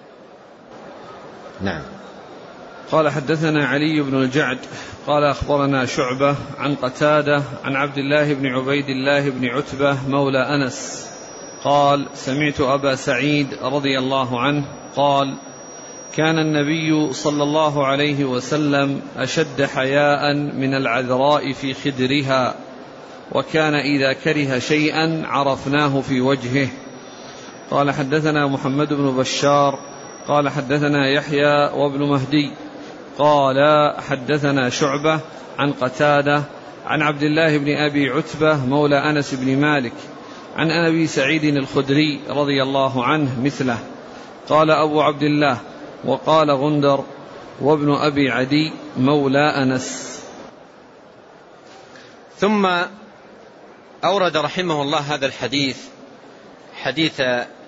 نعم. قال حدثنا علي بن الجعد قال أخبرنا شعبة عن قتادة عن عبد الله بن عبيد الله بن عتبة مولى أنس قال سمعت أبا سعيد رضي الله عنه قال كان النبي صلى الله عليه وسلم أشد حياء من العذراء في خدرها، وكان إذا كره شيئا عرفناه في وجهه. قال حدثنا محمد بن بشار قال حدثنا يحيى وابن مهدي قال حدثنا شعبة عن قتادة عن عبد الله بن أبي عتبة مولى أنس بن مالك عن أبي سعيد الخدري رضي الله عنه مثله. قال أبو عبد الله وقال غندر وابن أبي عدي مولى أنس. ثم أورد رحمه الله هذا الحديث، حديث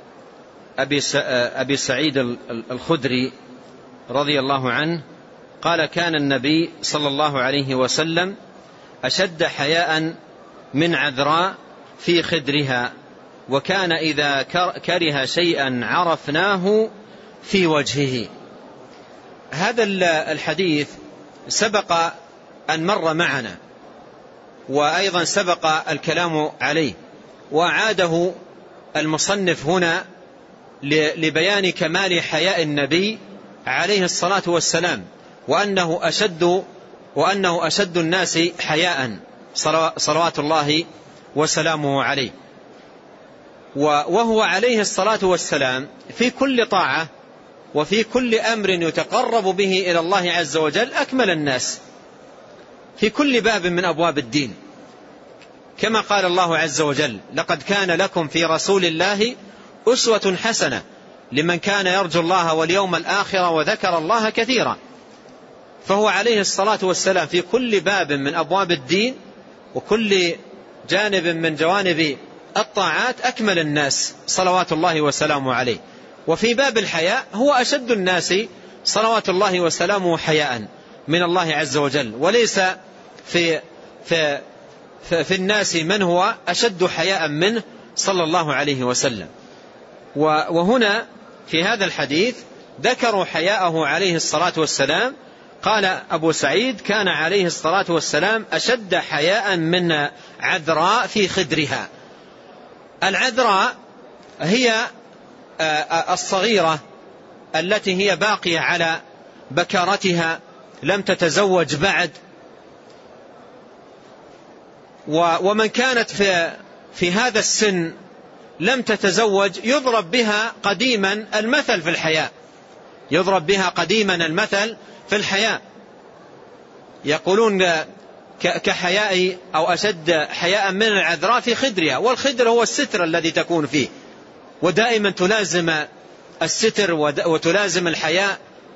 أبي سعيد الخدري رضي الله عنه قال كان النبي صلى الله عليه وسلم أشد حياء من عذراء في خدرها، وكان إذا كره شيئا عرفناه في وجهه. هذا الحديث سبق أن مر معنا، وأيضا سبق الكلام عليه، وأعاده المصنف هنا لبيان كمال حياء النبي عليه الصلاة والسلام، وأنه أشد وأنه أشد الناس حياء صلوات الله وسلامه عليه. وهو عليه الصلاة والسلام في كل طاعة وفي كل أمر يتقرب به إلى الله عز وجل أكمل الناس في كل باب من أبواب الدين، كما قال الله عز وجل لقد كان لكم في رسول الله أسوة حسنة لمن كان يرجو الله واليوم الآخر وذكر الله كثيرا. فهو عليه الصلاة والسلام في كل باب من أبواب الدين وكل جانب من جوانب الطاعات أكمل الناس صلوات الله وسلامه عليه. وفي باب الحياء هو أشد الناس صلوات الله وسلامه حياء من الله عز وجل، وليس في, في, في, في الناس من هو أشد حياء منه صلى الله عليه وسلم. وهنا في هذا الحديث ذكروا حياءه عليه الصلاة والسلام. قال أبو سعيد كان عليه الصلاة والسلام أشد حياء من عذراء في خدرها. العذراء هي الصغيرة التي هي باقية على بكارتها لم تتزوج بعد، ومن كانت في, في هذا السن لم تتزوج يضرب بها قديما المثل في الحياء، يضرب بها قديما المثل في الحياء، يقولون كحياء أو أشد حياء من العذراء في خدرها. والخدر هو الستر الذي تكون فيه، ودائما تلازم الستر وتلازم الحياء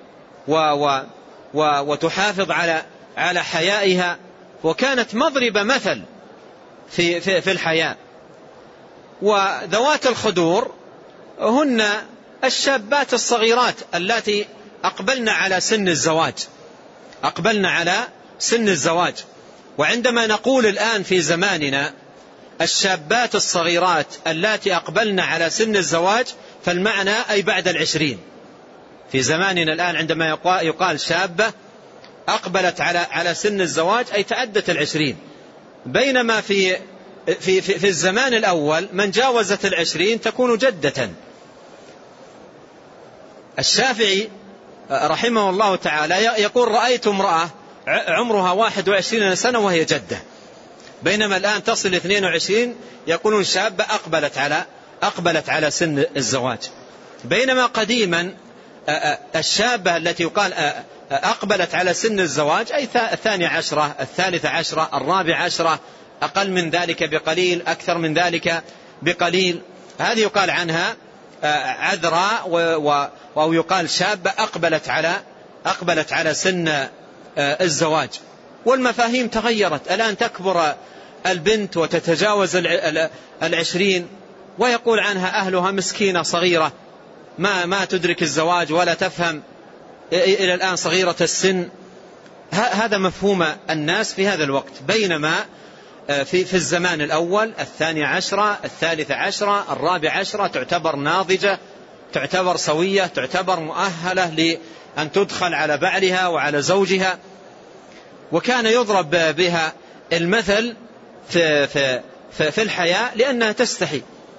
وتحافظ على على حيائها، وكانت مضرب مثل في في في الحياء. وذوات الخدور هن الشابات الصغيرات التي أقبلن على سن الزواج أقبلن على سن الزواج. وعندما نقول الآن في زماننا الشابات الصغيرات التي أقبلن على سن الزواج فالمعنى أي بعد العشرين، في زماننا الآن عندما يقال شابة أقبلت على على سن الزواج أي تعدت العشرين، بينما في في في, في الزمان الأول من جاوزت العشرين تكون جدة. الشافعي رحمه الله تعالى يقول رأيت امرأة عمرها واحد وعشرين سنة وهي جدة، بينما الآن تصل اثنين وعشرين يقولون شابة أقبلت على أقبلت على سن الزواج. بينما قديما الشابة التي يقال أقبلت على سن الزواج أي الثانية عشرة، الثالثة عشرة، الرابعة عشرة، أقل من ذلك بقليل، أكثر من ذلك بقليل، هذه يقال عنها عذراء، أو يقال شابة أقبلت على أقبلت على سن الزواج. والمفاهيم تغيرت، الآن تكبر البنت وتتجاوز العشرين ويقول عنها أهلها مسكينة صغيرة ما ما تدرك الزواج ولا تفهم، إلى الآن صغيرة السن. هذا مفهوم الناس في هذا الوقت، بينما في في الزمان الأول الثانية عشرة، الثالثة عشرة، الرابعة عشرة تعتبر ناضجة، تعتبر سوية، تعتبر مؤهلة لأن تدخل على بعلها وعلى زوجها. وكان يضرب بها المثل في في في, في الحياة لأنها تستحي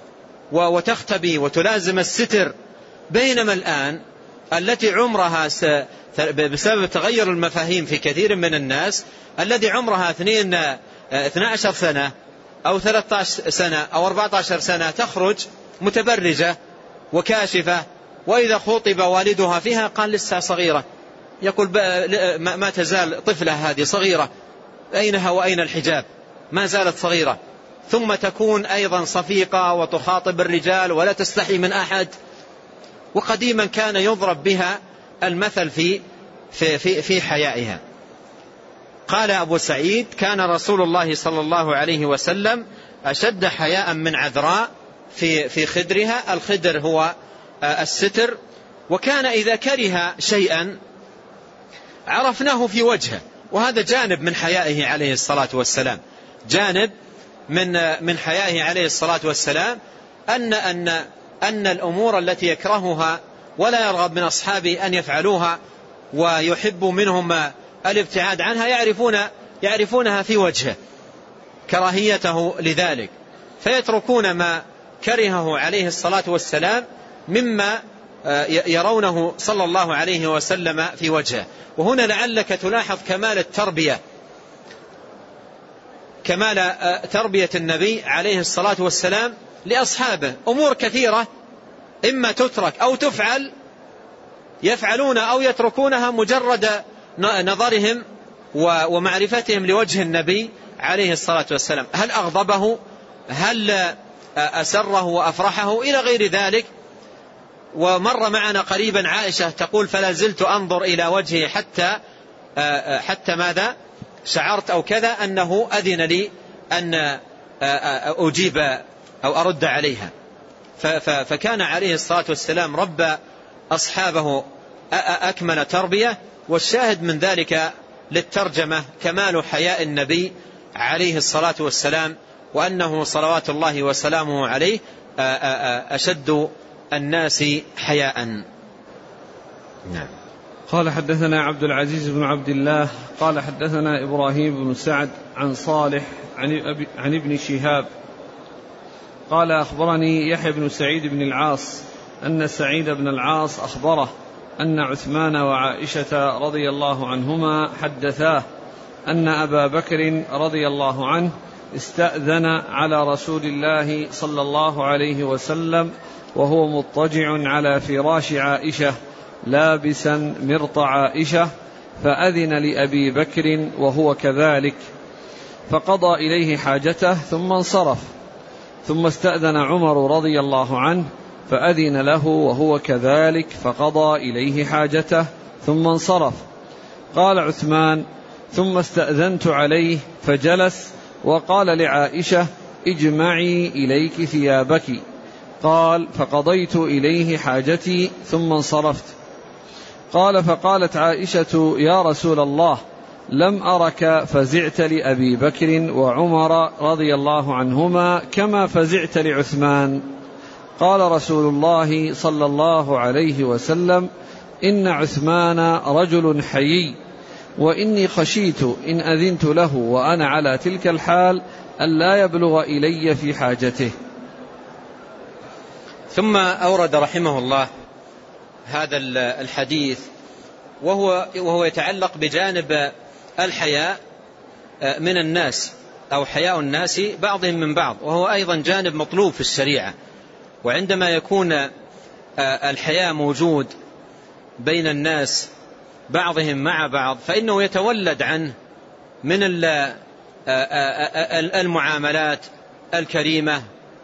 وتختبي وتلازم الستر، بينما الآن التي عمرها بسبب تغير المفاهيم في كثير من الناس الذي عمرها اثنين اثنى عشر سنة أو ثلاثة عشر سنة أو أربعة عشر سنة تخرج متبرجة وكاشفة، وإذا خطب والدها فيها قال لسه صغيرة، يقول ما تزال طفلة هذه صغيرة، أينها وأين الحجاب، ما زالت صغيرة. ثم تكون أيضا صفيقة وتخاطب الرجال ولا تستحي من أحد. وقديما كان يضرب بها المثل في في في, في حيائها. قال أبو سعيد كان رسول الله صلى الله عليه وسلم أشد حياء من عذراء في في خدرها، الخدر هو الستر، وكان إذا كره شيئا عرفناه في وجهه، وهذا جانب من حيائه عليه الصلاة والسلام، جانب من من حيائه عليه الصلاة والسلام أن أن أن الأمور التي يكرهها ولا يرغب من أصحابه أن يفعلوها ويحب منهم الابتعاد عنها يعرفون يعرفونها في وجهه كراهيته لذلك، فيتركون ما كرهه عليه الصلاة والسلام مما يرونه صلى الله عليه وسلم في وجهه. وهنا لعلك تلاحظ كمال التربية، كمال تربية النبي عليه الصلاة والسلام لأصحابه. أمور كثيرة إما تترك أو تفعل يفعلون أو يتركونها مجرد نظرهم ومعرفتهم لوجه النبي عليه الصلاة والسلام، هل أغضبه، هل أسره وأفرحه، إلى غير ذلك. ومر معنا قريبا عائشة تقول فلا زلت أنظر إلى وجهه حتى حتى ماذا شعرت أو كذا أنه أذن لي أن أجيب أو أرد عليها. فكان عليه الصلاة والسلام رب أصحابه أكمل تربية. والشاهد من ذلك للترجمة كمال حياء النبي عليه الصلاة والسلام، وأنه صلوات الله وسلامه عليه أشد الناس حياء. نعم. قال حدثنا عبد العزيز بن عبد الله قال حدثنا إبراهيم بن سعد عن صالح عن, عن ابن شهاب قال أخبرني يحيى بن سعيد بن العاص أن سعيد بن العاص أخبره أن عثمان وعائشة رضي الله عنهما حدثاه أن أبا بكر رضي الله عنه استأذن على رسول الله صلى الله عليه وسلم وهو مضطجع على فراش عائشة لابسا مرط عائشة، فأذن لأبي بكر وهو كذلك، فقضى إليه حاجته ثم انصرف، ثم استأذن عمر رضي الله عنه فأذن له وهو كذلك، فقضى إليه حاجته ثم انصرف. قال عثمان ثم استأذنت عليه فجلس وقال لعائشة اجمعي إليك ثيابك، قال فقضيت إليه حاجتي ثم انصرفت. قال فقالت عائشة يا رسول الله لم أرك فزعت لأبي بكر وعمر رضي الله عنهما كما فزعت لعثمان. قال رسول الله صلى الله عليه وسلم إن عثمان رجل حيي، وإني خشيت إن أذنت له وأنا على تلك الحال أن لا يبلغ إلي في حاجته. ثم أورد رحمه الله هذا الحديث وهو, وهو يتعلق بجانب الحياء من الناس أو حياء الناس بعضهم من بعض، وهو أيضا جانب مطلوب في الشريعة. وعندما يكون الحياء موجود بين الناس بعضهم مع بعض فإنه يتولد عنه من المعاملات الكريمة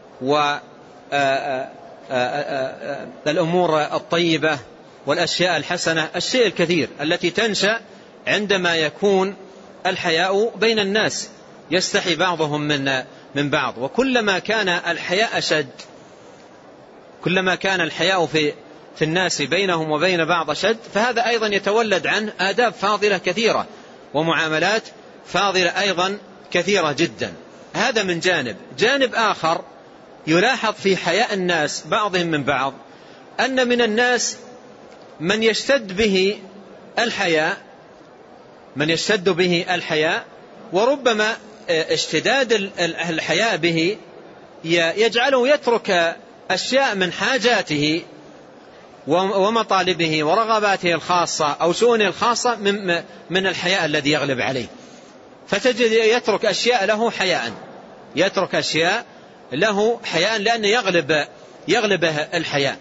والأمور الطيبة والأشياء الحسنة، الشيء الكثير التي تنشأ عندما يكون الحياء بين الناس، يستحي بعضهم من من بعض. وكلما كان الحياء أشد، كلما كان الحياء في في الناس بينهم وبين بعض أشد، فهذا أيضا يتولد عنه آداب فاضلة كثيرة ومعاملات فاضلة أيضا كثيرة جدا. هذا من جانب. جانب آخر يلاحظ في حياء الناس بعضهم من بعض أن من الناس من يشتد به الحياء من يشتد به الحياء وربما اشتداد الحياء به يجعله يترك أشياء من حاجاته ومطالبه ورغباته الخاصة أو شؤونه الخاصة من الحياء الذي يغلب عليه، فتجد يترك أشياء له حياء يترك أشياء له حياء لأنه يغلب يغلبه الحياء.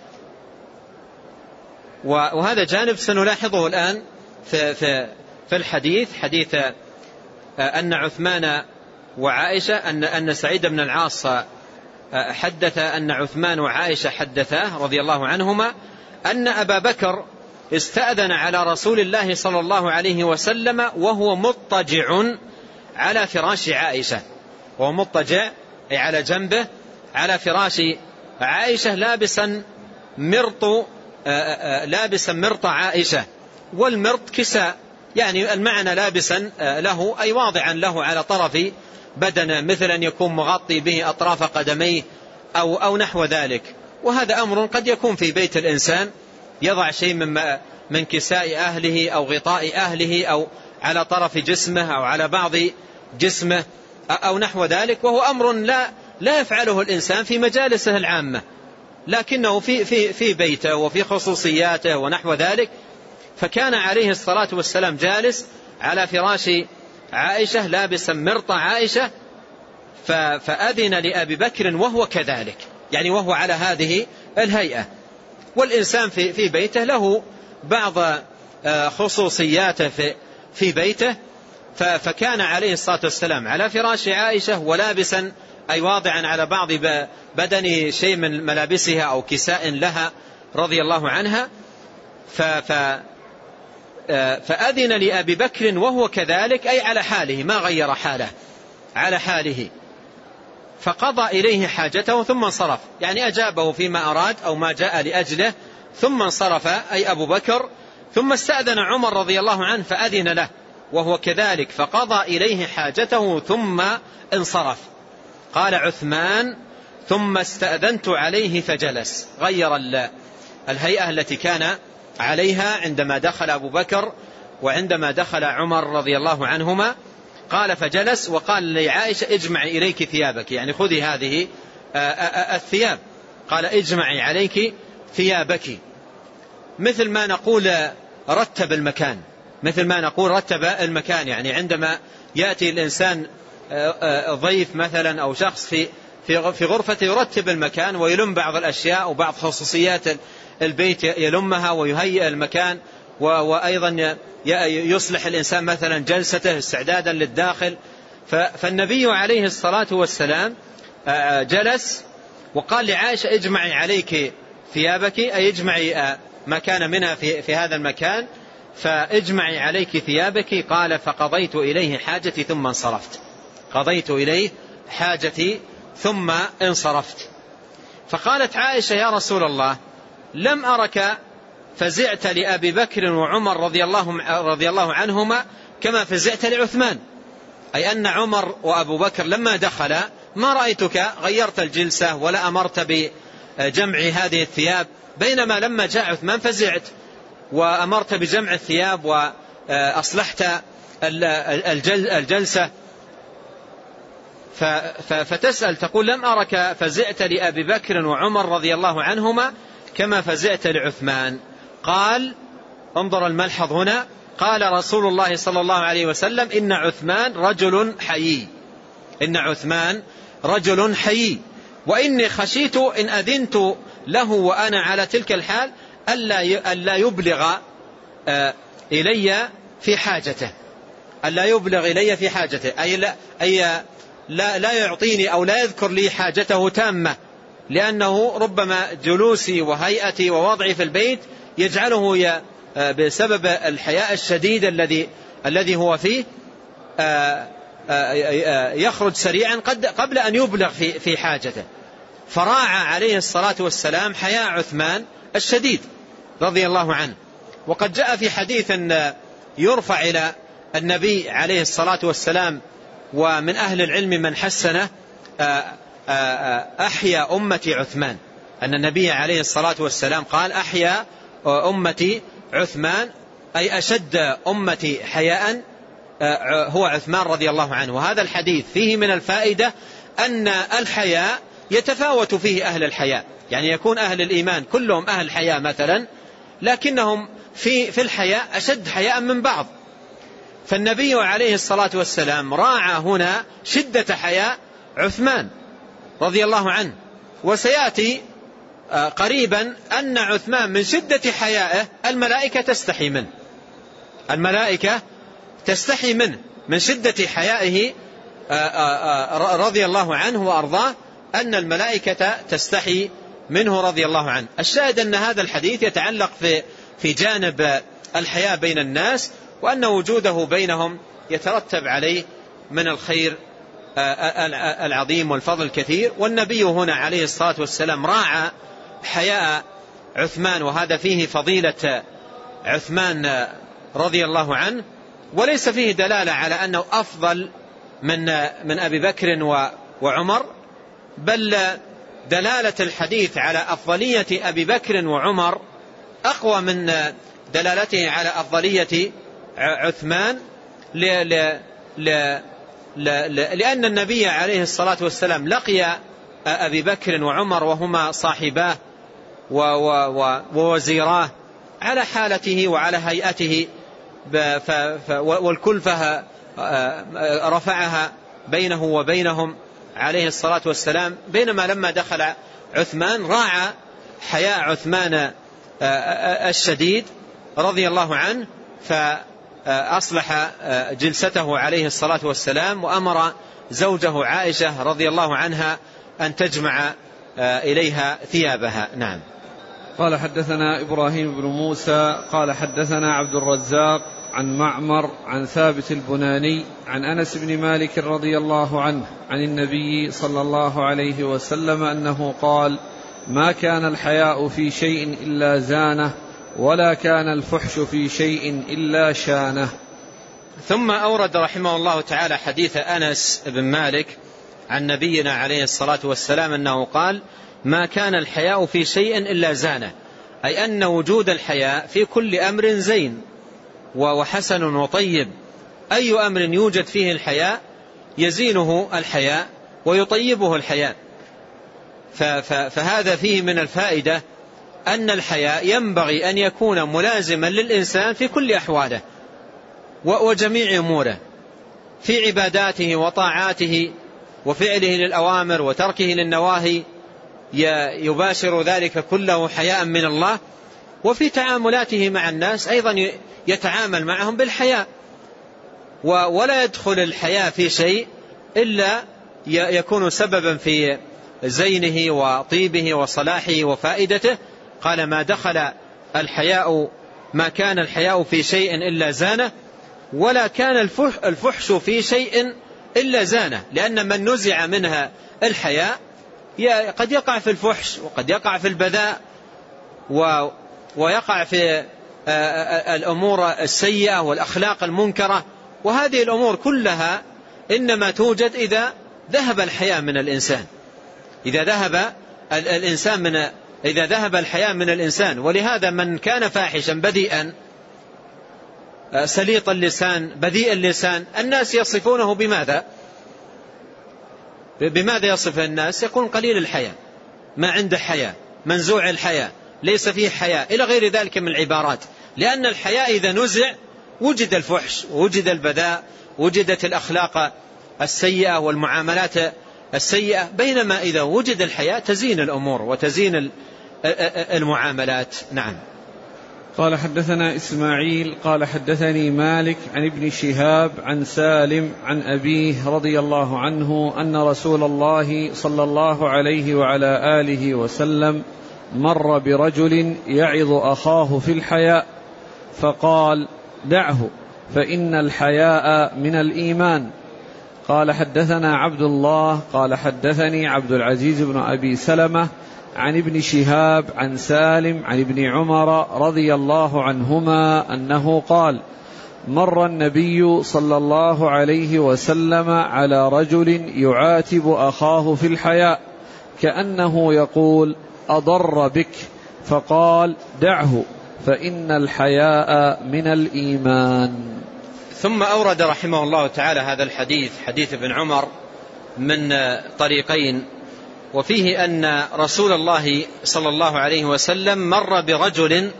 وهذا جانب سنلاحظه الآن في في في الحديث، حديث أن عثمان وعائشة أن أن سعيد بن العاص حدث أن عثمان وعائشة حدثاه رضي الله عنهما أن أبا بكر استأذن على رسول الله صلى الله عليه وسلم وهو مضطجع على فراش عائشة، وهو مضطجع أي على جنبه على فراش عائشة لابسا مرط لابسا مرط عائشة، والمرط كساء، يعني المعنى لابسا له أي واضعا له على طرف بدنه، مثل أن يكون مغطي به أطراف قدميه أو, أو نحو ذلك. وهذا أمر قد يكون في بيت الإنسان، يضع شيء من, من كساء أهله أو غطاء أهله أو على طرف جسمه أو على بعض جسمه أو نحو ذلك، وهو أمر لا, لا يفعله الإنسان في مجالسه العامة، لكنه في, في, في بيته وفي خصوصياته ونحو ذلك. فكان عليه الصلاة والسلام جالس على فراش عائشة لابسا مرط عائشة، فأذن لأبي بكر وهو كذلك، يعني وهو على هذه الهيئة. والإنسان في, في بيته له بعض خصوصياته في, في بيته، فكان عليه الصلاة والسلام على فراش عائشة ولابسا أي واضعا على بعض بدنه شيء من ملابسها أو كساء لها رضي الله عنها. ف فأذن لأبي بكر وهو كذلك أي على حاله، ما غير حاله، على حاله. فقضى إليه حاجته ثم انصرف، يعني أجابه فيما أراد أو ما جاء لأجله، ثم انصرف أي أبو بكر. ثم استأذن عمر رضي الله عنه فأذن له وهو كذلك، فقضى إليه حاجته ثم انصرف. قال عثمان ثم استأذنت عليه فجلس، غير الهيئة التي كان عليها عندما دخل أبو بكر وعندما دخل عمر رضي الله عنهما. قال فجلس وقال لعائشة اجمعي إليك ثيابك، يعني خذي هذه الثياب. قال اجمعي عليك ثيابك، مثل ما نقول رتب المكان، مثل ما نقول رتب المكان، يعني عندما يأتي الإنسان ضيف مثلا أو شخص في في غرفته يرتب المكان ويلم بعض الأشياء وبعض خصوصيات البيت يلمها ويهيئ المكان، وأيضا يصلح الإنسان مثلا جلسته استعدادا للداخل. فالنبي عليه الصلاة والسلام جلس وقال لعائشة اجمعي عليك ثيابك، أي اجمعي ما كان منها في, في هذا المكان، فاجمعي عليك ثيابك. قال فقضيت إليه حاجتي ثم انصرفت، قضيت إليه حاجتي ثم انصرفت. فقالت عائشة يا رسول الله لم أرك فزعت لأبي بكر وعمر رضي الله, رضي الله عنهما كما فزعت لعثمان، أي أن عمر وأبو بكر لما دخل ما رأيتك غيرت الجلسة ولا أمرت بجمع هذه الثياب، بينما لما جاء عثمان فزعت. وأمرت بجمع الثياب وأصلحت الجلسة، فتسأل تقول لم أرك فزعت لأبي بكر وعمر رضي الله عنهما كما فزعت لعثمان. قال انظر الملحظ هنا، قال رسول الله صلى الله عليه وسلم إن عثمان رجل حيي، إن عثمان رجل حيي، وإني خشيت إن أذنت له وأنا على تلك الحال ألا يبلغ إلي في حاجته، ألا يبلغ إلي في حاجته، أي لا, أي لا, لا يعطيني أو لا يذكر لي حاجته تامة، لأنه ربما جلوسي وهيئتي ووضعي في البيت يجعله بسبب الحياء الشديد الذي الذي هو فيه يخرج سريعا قبل أن يبلغ في في حاجته. فراعى عليه الصلاة والسلام حياء عثمان الشديد رضي الله عنه. وقد جاء في حديث أن يرفع إلى النبي عليه الصلاة والسلام، ومن أهل العلم من حسنه، أحيا أمتي عثمان، أن النبي عليه الصلاة والسلام قال أحيا أمتي عثمان، أي أشد أمتي حياء هو عثمان رضي الله عنه. وهذا الحديث فيه من الفائدة أن الحياء يتفاوت فيه أهل الحياء، يعني يكون أهل الإيمان كلهم أهل حياء مثلا، لكنهم في في الحياء أشد حياء من بعض. فالنبي عليه الصلاة والسلام راعى هنا شدة حياء عثمان رضي الله عنه. وسيأتي قريبا أن عثمان من شدة حيائه الملائكة تستحي منه، الملائكة تستحي منه من شدة حيائه رضي الله عنه وأرضاه، أن الملائكة تستحي منه رضي الله عنه. الشاهد أن هذا الحديث يتعلق في في جانب الحياء بين الناس، وأن وجوده بينهم يترتب عليه من الخير العظيم والفضل الكثير. والنبي هنا عليه الصلاة والسلام راعى حياء عثمان، وهذا فيه فضيلة عثمان رضي الله عنه، وليس فيه دلالة على أنه أفضل من من أبي بكر وعمر، بل دلالة الحديث على أفضلية أبي بكر وعمر أقوى من دلالته على أفضلية عثمان، لأن النبي عليه الصلاة والسلام لقي أبي بكر وعمر وهما صاحباه ووزيراه على حالته وعلى هيئته، والكلفة رفعها بينه وبينهم عليه الصلاة والسلام. بينما لما دخل عثمان راعى حياء عثمان الشديد رضي الله عنه، فأصلح جلسته عليه الصلاة والسلام، وأمر زوجه عائشة رضي الله عنها أن تجمع إليها ثيابها. نعم. قال حدثنا إبراهيم بن موسى قال حدثنا عبد الرزاق عن معمر عن ثابت البناني عن أنس بن مالك رضي الله عنه عن النبي صلى الله عليه وسلم أنه قال: ما كان الحياء في شيء إلا زانه، ولا كان الفحش في شيء إلا شانه. ثم أورد رحمه الله تعالى حديث أنس بن مالك عن نبينا عليه الصلاة والسلام أنه قال: ما كان الحياء في شيء إلا زانه، أي أن وجود الحياء في كل أمر زين وحسن وطيب. أي أمر يوجد فيه الحياء يزينه الحياء ويطيبه الحياء. فهذا فيه من الفائدة أن الحياء ينبغي أن يكون ملازما للإنسان في كل أحواله وجميع أموره، في عباداته وطاعاته وفعله للأوامر وتركه للنواهي، يباشر ذلك كله حياء من الله. وفي تعاملاته مع الناس أيضا يتعامل معهم بالحياء، ولا يدخل الحياء في شيء إلا يكون سببا في زينه وطيبه وصلاحه وفائدته. قال: ما دخل الحياء ما كان الحياء في شيء إلا زانه، ولا كان الفحش في شيء إلا زانه، لأن من نزع منها الحياء قد يقع في الفحش، وقد يقع في البذاء، ويقع في الأمور السيئة والأخلاق المنكرة. وهذه الأمور كلها إنما توجد إذا ذهب الحياء من الإنسان، إذا ذهب الإنسان من إذا ذهب الحياء من الإنسان. ولهذا من كان فاحشا بديئا سليط اللسان بذيء اللسان الناس يصفونه بماذا؟ بماذا يصف الناس؟ يكون قليل الحياء، ما عنده حياء، منزوع الحياء، ليس فيه حياء، إلى غير ذلك من العبارات. لأن الحياء إذا نزع وجد الفحش، وجد البذاء، وجدت الأخلاق السيئة والمعاملات السيئة. بينما إذا وجد الحياء تزين الأمور وتزين المعاملات. نعم. قال حدثنا إسماعيل قال حدثني مالك عن ابن شهاب عن سالم عن أبيه رضي الله عنه أن رسول الله صلى الله عليه وعلى آله وسلم مر برجل يعظ أخاه في الحياء فقال دعه فإن الحياء من الإيمان. قال حدثنا عبد الله قال حدثني عبد العزيز بن أبي سلمة عن ابن شهاب عن سالم عن ابن عمر رضي الله عنهما أنه قال مر النبي صلى الله عليه وسلم على رجل يعاتب أخاه في الحياء كأنه يقول أضر بك فقال دعه فإن الحياء من الإيمان. ثم أورد رحمه الله تعالى هذا الحديث حديث ابن عمر من طريقين، وفيه أن رسول الله صلى الله عليه وسلم مر برجل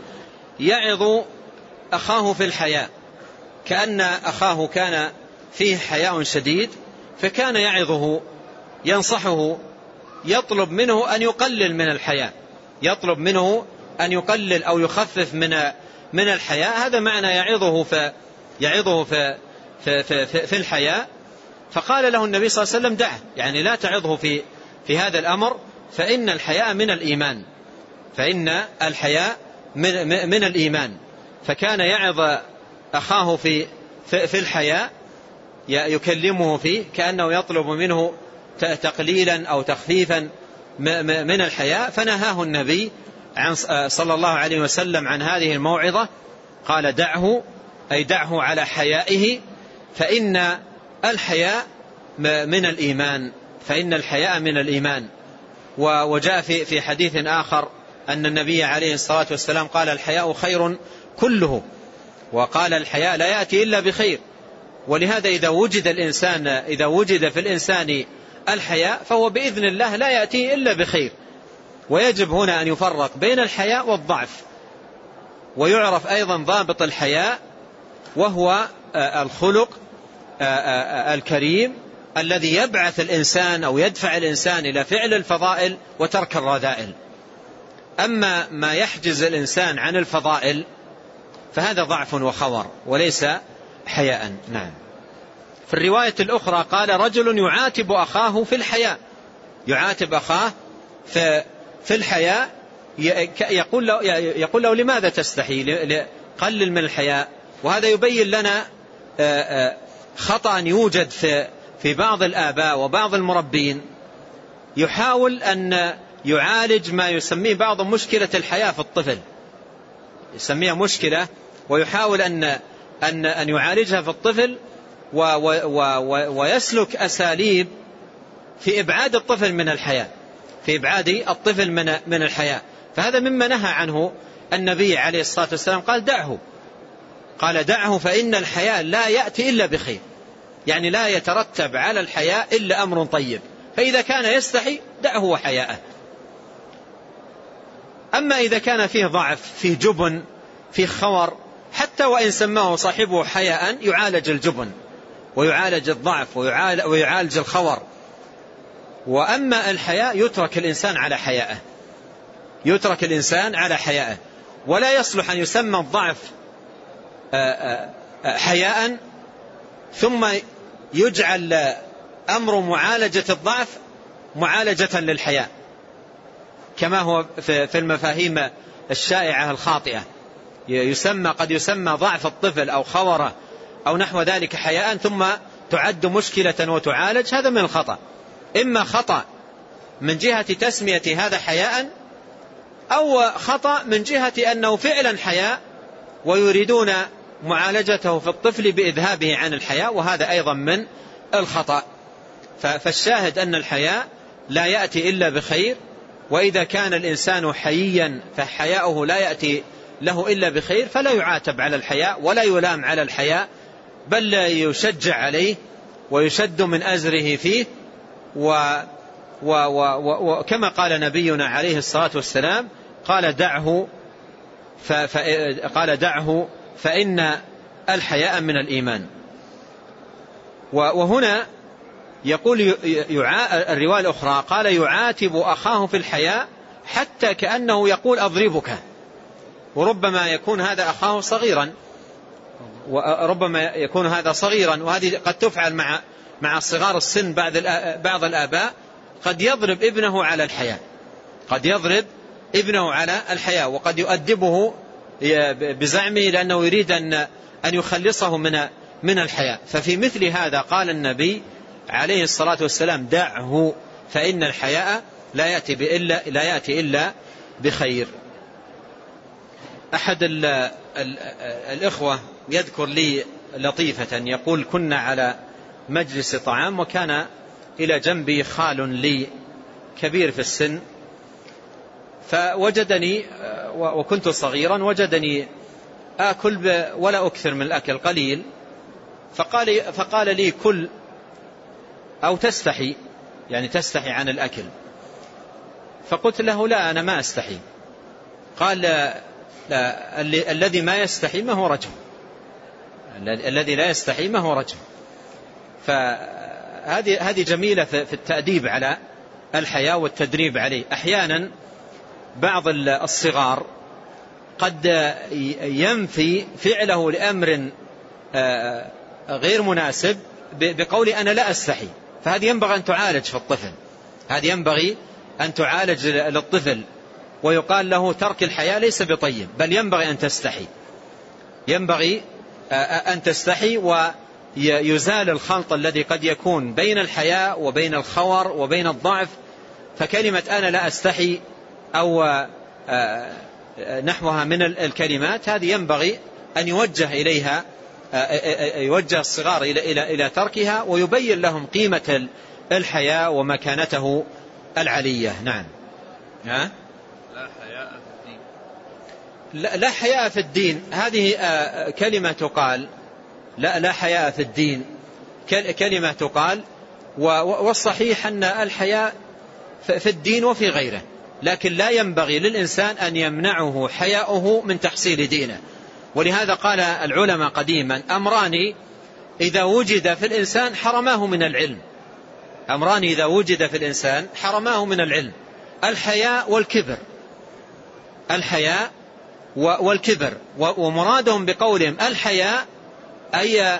يعظ أخاه في الحياء، كأن أخاه كان فيه حياء شديد فكان يعظه ينصحه يطلب منه أن يقلل من الحياء، يطلب منه أن يقلل أو يخفف من من الحياء. هذا معنى يعظه في يعظه في في في, في, في الحياء. فقال له النبي صلى الله عليه وسلم دعه، يعني لا تعظه في في هذا الأمر، فإن الحياء من الإيمان، فإن الحياء من, من الإيمان. فكان يعظ أخاه في, في, في الحياء يكلمه فيه كأنه يطلب منه تقليلا أو تخفيفا من الحياء. فنهاه النبي عن صلى الله عليه وسلم عن هذه الموعظة، قال دعه أي دعه على حيائه، فإن الحياء من الإيمان، فإن الحياء من الإيمان. وجاء في في حديث آخر أن النبي عليه الصلاة والسلام قال الحياء خير كله، وقال الحياء لا يأتي إلا بخير. ولهذا إذا وجد الإنسان إذا وجد في الإنسان الحياء فهو بإذن الله لا يأتي إلا بخير. ويجب هنا أن يفرق بين الحياء والضعف. ويعرف أيضا ضابط الحياء وهو الخلق الكريم الذي يبعث الإنسان أو يدفع الإنسان إلى فعل الفضائل وترك الرذائل. أما ما يحجز الإنسان عن الفضائل فهذا ضعف وخور وليس حياء. نعم. في الرواية الأخرى قال رجل يعاتب أخاه في الحياء، يعاتب أخاه في, في الحياء، يقول له, يقول له لماذا تستحي؟ قلل من الحياء. وهذا يبين لنا خطأ يوجد في في بعض الآباء وبعض المربين، يحاول أن يعالج ما يسميه بعض مشكلة الحياء في الطفل، يسميها مشكلة ويحاول أن أن أن يعالجها في الطفل و و و ويسلك أساليب في إبعاد الطفل من الحياء، في إبعاد الطفل من من الحياء. فهذا مما نهى عنه النبي عليه الصلاة والسلام، قال دعه، قال دعه فإن الحياء لا يأتي إلا بخير، يعني لا يترتب على الحياء إلا أمر طيب. فإذا كان يستحي دعه وحياءه. أما إذا كان فيه ضعف، فيه جبن، فيه خور، حتى وإن سماه صاحبه حياء يعالج الجبن ويعالج الضعف ويعالج الخور. وأما الحياء يترك الإنسان على حيائه، يترك الإنسان على حيائه، ولا يصلح أن يسمى الضعف حياء ثم يجعل أمر معالجة الضعف معالجة للحياء، كما هو في المفاهيم الشائعة الخاطئة. يسمى قد يسمى ضعف الطفل أو خوره أو نحو ذلك حياء ثم تعد مشكلة وتعالج. هذا من الخطأ، إما خطأ من جهة تسمية هذا حياء، أو خطأ من جهة أنه فعلا حياء ويريدون معالجته في الطفل بإذهابه عن الحياء، وهذا أيضا من الخطأ. فالشاهد أن الحياء لا يأتي إلا بخير، وإذا كان الإنسان حييا فحياؤه لا يأتي له إلا بخير فلا يعاتب على الحياء ولا يلام على الحياء، بل يشجع عليه ويشد من أزره فيه. وكما قال نبينا عليه الصلاة والسلام قال دعه قال دعه فإن الحياء من الإيمان. وهنا يقول الرواية الأخرى قال يعاتب أخاه في الحياء حتى كأنه يقول أضربك، وربما يكون هذا أخاه صغيرا وربما يكون هذا صغيرا وهذه قد تفعل مع مع صغار السن. بعض الآباء قد يضرب ابنه على الحياء قد يضرب ابنه على الحياء وقد يؤدبه بزعمه لأنه يريد أن أن يخلصه من من الحياء. ففي مثل هذا قال النبي عليه الصلاة والسلام دعه فإن الحياء لا يأتي إلا لا يأتي إلا بخير. أحد ال ال الإخوة يذكر لي لطيفة يقول كنا على مجلس طعام وكان إلى جنبي خال لي كبير في السن، فوجدني وكنت صغيرا وجدني آكل ولا أكثر من الأكل قليل، فقال, فقال لي كل أو تستحي يعني تستحي عن الأكل. فقلت له لا أنا ما أستحي. قال لا, لا الذي ما يستحي ما هو رجل، الذي لا يستحي ما هو رجل. فهذه هذه جميلة في التأديب على الحياء والتدريب عليه. أحيانا بعض الصغار قد ينفي فعله لأمر غير مناسب بقول أنا لا أستحي، فهذه ينبغي أن تعالج في الطفل، هذه ينبغي أن تعالج للطفل ويقال له ترك الحياء ليس بطيب بل ينبغي أن تستحي، ينبغي أن تستحي ويزال الخلط الذي قد يكون بين الحياء وبين الخور وبين الضعف. فكلمة أنا لا أستحي أو نحوها من الكلمات هذه ينبغي أن يوجه إليها يوجه الصغار إلى إلى إلى تركها ويبين لهم قيمة الحياء ومكانته العلية. نعم. ها؟ لا حياء في الدين. لا, لا حياء في الدين هذه كلمة تقال، لا لا حياء في الدين كلمة تقال، والصحيح أن الحياء في الدين وفي غيره، لكن لا ينبغي للإنسان أن يمنعه حياؤه من تحصيل دينه. ولهذا قال العلماء قديما أمران إذا وجد في الإنسان حرماه من العلم، أمران إذا وجد في الإنسان حرماه من العلم: الحياء والكبر، الحياء والكبر. ومرادهم بقولهم الحياء أي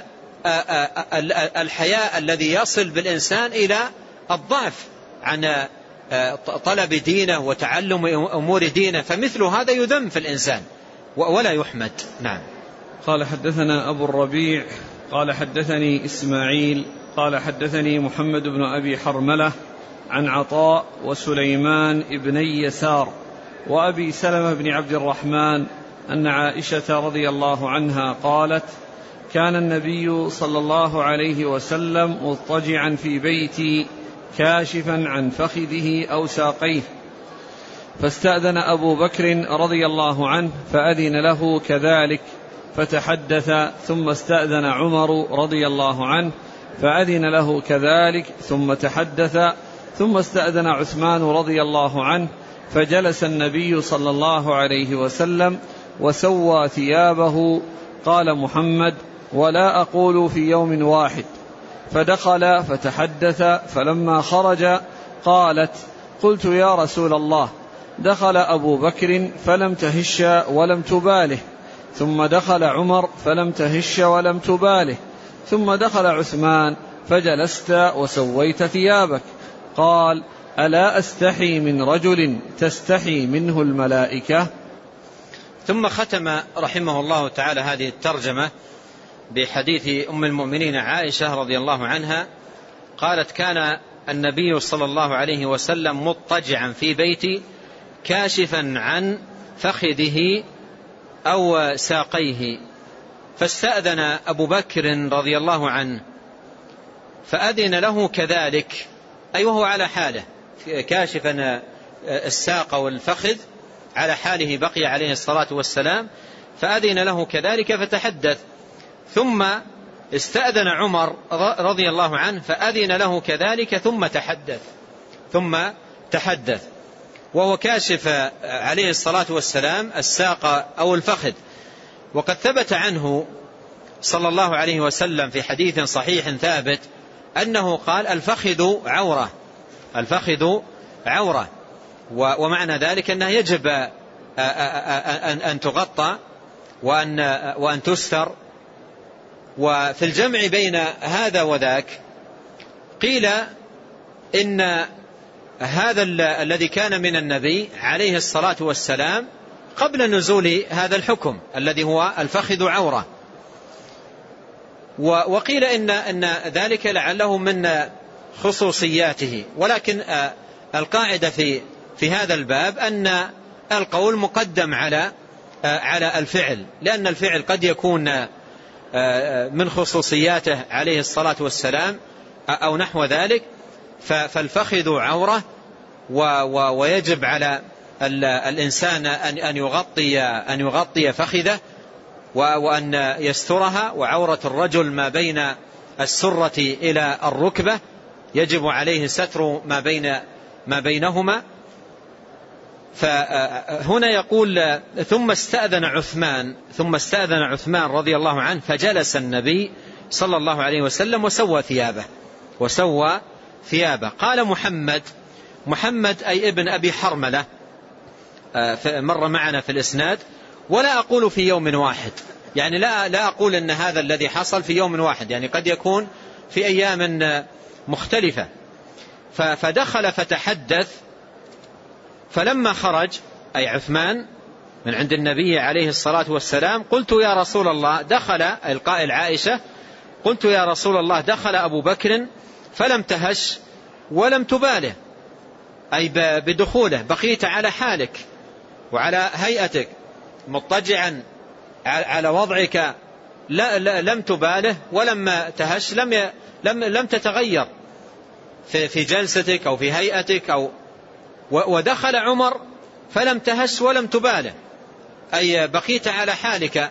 الحياء الذي يصل بالإنسان إلى الضعف عن طلب دينه وتعلم أمور دينه، فمثل هذا يذم في الإنسان ولا يحمد. نعم. قال حدثنا أبو الربيع قال حدثني إسماعيل قال حدثني محمد بن أبي حرملة عن عطاء وسليمان ابني يسار وأبي سلمة بن عبد الرحمن أن عائشة رضي الله عنها قالت: كان النبي صلى الله عليه وسلم مضطجعا في بيتي كاشفا عن فخذه أو ساقيه، فاستأذن أبو بكر رضي الله عنه فأذن له كذلك فتحدث، ثم استأذن عمر رضي الله عنه فأذن له كذلك ثم تحدث، ثم استأذن عثمان رضي الله عنه فجلس النبي صلى الله عليه وسلم وسوى ثيابه. قال محمد: ولا أقول في يوم واحد. فدخل فتحدث، فلما خرج قالت: قلت يا رسول الله. دخل أبو بكر فلم تهش ولم تباله، ثم دخل عمر فلم تهش ولم تباله، ثم دخل عثمان فجلست وسويت ثيابك. قال: ألا أستحي من رجل تستحي منه الملائكة؟ ثم ختم رحمه الله تعالى هذه الترجمة بحديث أم المؤمنين عائشة رضي الله عنها قالت: كان النبي صلى الله عليه وسلم مضطجعا في بيتي كاشفا عن فخذه أو ساقيه، فاستأذن أبو بكر رضي الله عنه فأذن له كذلك، أي وهو على حاله كاشفا الساق والفخذ على حاله بقي عليه الصلاة والسلام، فأذن له كذلك فتحدث. ثم استأذن عمر رضي الله عنه فأذن له كذلك ثم تحدث ثم تحدث وهو كاشف عليه الصلاة والسلام الساق أو الفخذ. وقد ثبت عنه صلى الله عليه وسلم في حديث صحيح ثابت أنه قال الفخذ عورة، الفخذ عورة، ومعنى ذلك أنه يجب أن تغطى وأن, وأن تستر. وفي الجمع بين هذا وذاك قيل إن هذا الذي كان من النبي عليه الصلاة والسلام قبل نزول هذا الحكم الذي هو الفخذ عورة، وقيل إن, إن ذلك لعله من خصوصياته. ولكن القاعدة في, في هذا الباب أن القول مقدم على, على الفعل، لأن الفعل قد يكون من خصوصياته عليه الصلاة والسلام أو نحو ذلك، فالفخذ عورة ويجب على الإنسان أن يغطي, أن يغطي فخذه وأن يسترها، وعورة الرجل ما بين السرة إلى الركبة يجب عليه ستر ما بين ما بينهما. فهنا يقول ثم استأذن عثمان ثم استأذن عثمان رضي الله عنه فجلس النبي صلى الله عليه وسلم وسوى ثيابه وسوى ثيابه. قال محمد محمد أي ابن أبي حرملة مر معنا في الإسناد، ولا أقول في يوم واحد، يعني لا, لا أقول أن هذا الذي حصل في يوم واحد، يعني قد يكون في أيام مختلفة. فدخل فتحدث، فلما خرج أي عثمان من عند النبي عليه الصلاة والسلام قلت يا رسول الله دخل القائل عائشة قلت يا رسول الله دخل أبو بكر فلم تهش ولم تباله، أي بدخوله بقيت على حالك وعلى هيئتك مضطجعا على وضعك، لا لا لم تباله ولم تهش، لم لم لم تتغير في في جلستك أو في هيئتك أو. ودخل عمر فلم تهش ولم تباله، أي بقيت على حالك.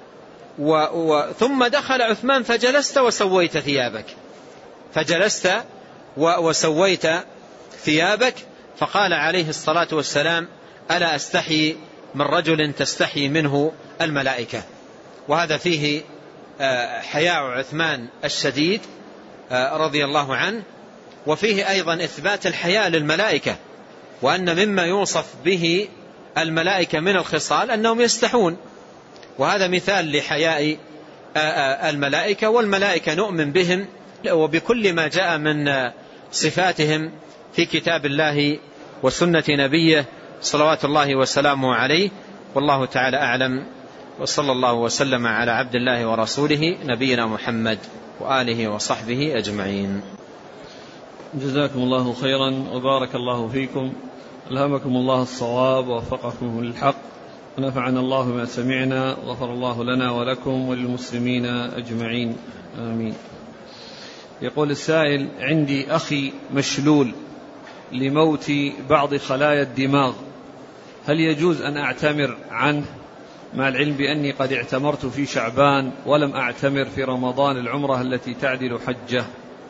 ثم دخل عثمان فجلست وسويت ثيابك فجلست وسويت ثيابك فقال عليه الصلاة والسلام ألا أستحي من رجل تستحي منه الملائكة. وهذا فيه حياء عثمان الشديد رضي الله عنه، وفيه أيضا إثبات الحياء للملائكة، وأن مما يوصف به الملائكة من الخصال أنهم يستحون، وهذا مثال لحياء الملائكة. والملائكة نؤمن بهم وبكل ما جاء من صفاتهم في كتاب الله وسنة نبيه صلوات الله وسلامه عليه. والله تعالى أعلم، وصلى الله وسلم على عبد الله ورسوله نبينا محمد وآله وصحبه أجمعين. جزاكم الله خيرا وبارك الله فيكم، ألهمكم الله الصواب ووفقكم للحق، ونفعنا الله بما سمعنا، غفر الله لنا ولكم وللمسلمين أجمعين آمين. يقول السائل عندي أخي مشلول لموت بعض خلايا الدماغ، هل يجوز أن أعتمر عنه مع العلم بأني قد اعتمرت في شعبان ولم أعتمر في رمضان العمرة التي تعدل حجة؟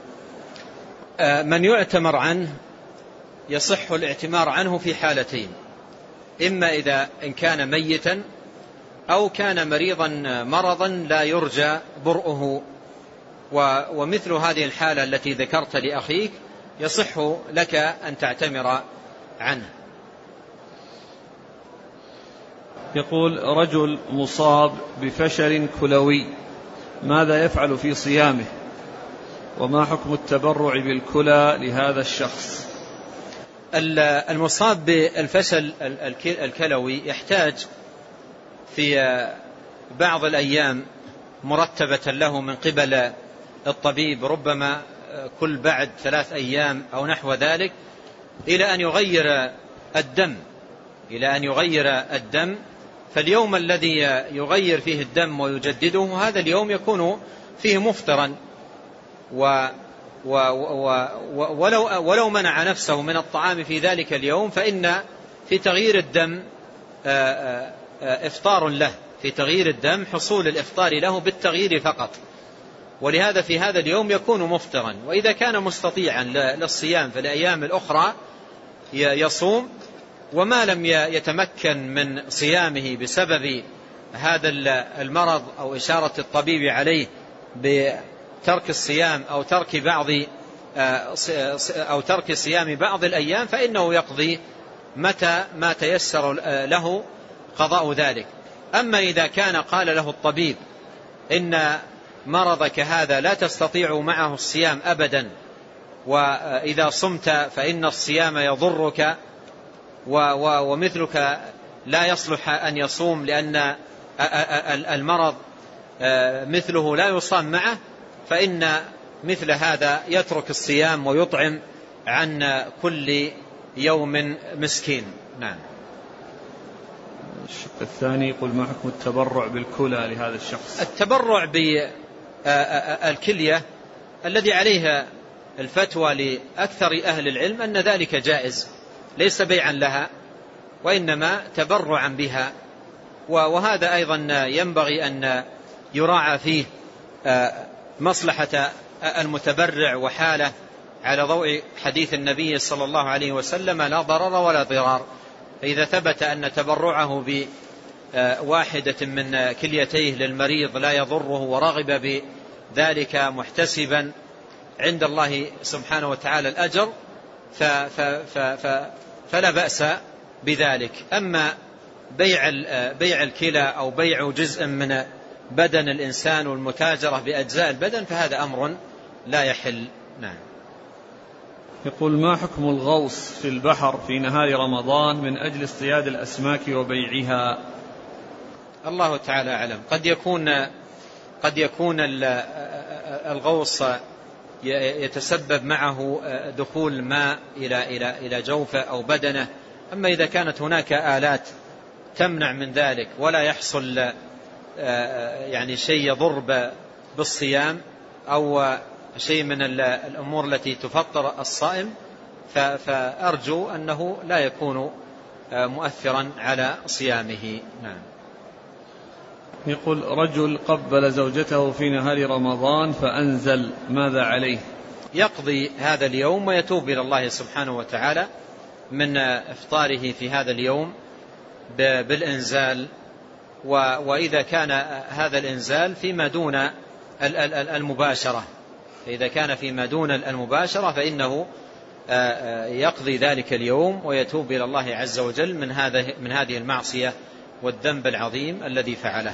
من يعتمر عنه يصح الاعتمار عنه في حالتين، إما إذا إن كان ميتا أو كان مريضا مرضا لا يرجى برؤه، ومثل هذه الحالة التي ذكرت لأخيك يصح لك أن تعتمر عنه. يقول رجل مصاب بفشل كلوي ماذا يفعل في صيامه، وما حكم التبرع بالكلى لهذا الشخص؟ المصاب بالفشل الكلوي يحتاج في بعض الأيام مرتبة له من قبل الطبيب، ربما كل بعد ثلاث أيام أو نحو ذلك، إلى أن يغير الدم إلى أن يغير الدم فاليوم الذي يغير فيه الدم ويجدده هذا اليوم يكون فيه مفطرا، ولو, ولو منع نفسه من الطعام في ذلك اليوم فإن في تغيير الدم إفطار له، في تغيير الدم حصول الإفطار له بالتغيير فقط، ولهذا في هذا اليوم يكون مفطرا. وإذا كان مستطيعا للصيام في الأيام الأخرى يصوم، وما لم يتمكن من صيامه بسبب هذا المرض أو إشارة الطبيب عليه بترك الصيام أو ترك بعض أو ترك صيام بعض الأيام، فإنه يقضي متى ما تيسر له قضاء ذلك. أما إذا كان قال له الطبيب إن مرضك هذا لا تستطيع معه الصيام أبدا، وإذا صمت فإن الصيام يضرك ومثلك لا يصلح أن يصوم لأن المرض مثله لا يصام معه، فإن مثل هذا يترك الصيام ويطعم عن كل يوم مسكين. نعم. الشق الثاني يقول: ما حكم التبرع بالكلى لهذا الشخص؟ التبرع بالكلية الذي عليها الفتوى لأكثر أهل العلم أن ذلك جائز، ليس بيعا لها وإنما تبرعا بها، وهذا أيضا ينبغي أن يراعى فيه مصلحة المتبرع وحاله على ضوء حديث النبي صلى الله عليه وسلم: لا ضرر ولا ضرار. فإذا ثبت أن تبرعه بواحدة من كليتيه للمريض لا يضره ورغب بذلك محتسبا عند الله سبحانه وتعالى الأجر فلا بأس بذلك. أما بيع بيع الكلى أو بيع جزء من بدن الإنسان والمتاجرة بأجزاء البدن فهذا أمر لا يحل. نعم. يقول: ما حكم الغوص في البحر في نهار رمضان من أجل اصطياد الأسماك وبيعها؟ الله تعالى أعلم. قد يكون قد يكون الغوص يتسبب معه دخول ماء إلى إلى إلى جوفه أو بدنه. أما إذا كانت هناك آلات تمنع من ذلك ولا يحصل يعني شيء يضر بالصيام أو شيء من الأمور التي تفطر الصائم، فأرجو أنه لا يكون مؤثرا على صيامه. نعم. يقول: رجل قبل زوجته في نهار رمضان فأنزل، ماذا عليه؟ يقضي هذا اليوم ويتوب إلى الله سبحانه وتعالى من إفطاره في هذا اليوم بالإنزال، وإذا كان هذا الإنزال فيما دون المباشرة فإذا كان فيما دون المباشرة فإنه يقضي ذلك اليوم ويتوب إلى الله عز وجل من هذا من هذه المعصية والذنب العظيم الذي فعله.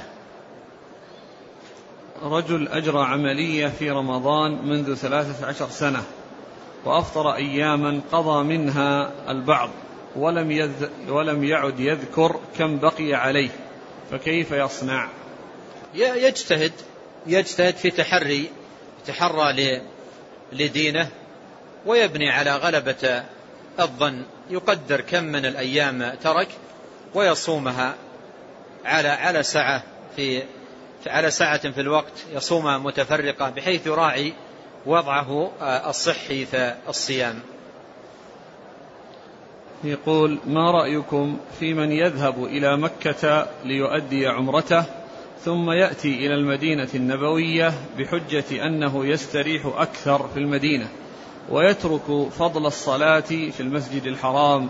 رجل أجرى عملية في رمضان منذ ثلاثة عشر سنة وأفطر أياما قضى منها البعض ولم, يذ ولم يعد يذكر كم بقي عليه، فكيف يصنع؟ يجتهد يجتهد في تحري تحرى لدينه ويبني على غلبة الظن، يقدر كم من الأيام ترك ويصومها على على ساعة في على ساعة في الوقت، يصوم متفرقة بحيث يراعي وضعه الصحي في الصيام. يقول: ما رأيكم في من يذهب إلى مكة ليؤدي عمرته ثم يأتي إلى المدينة النبوية بحجة أنه يستريح أكثر في المدينة ويترك فضل الصلاة في المسجد الحرام؟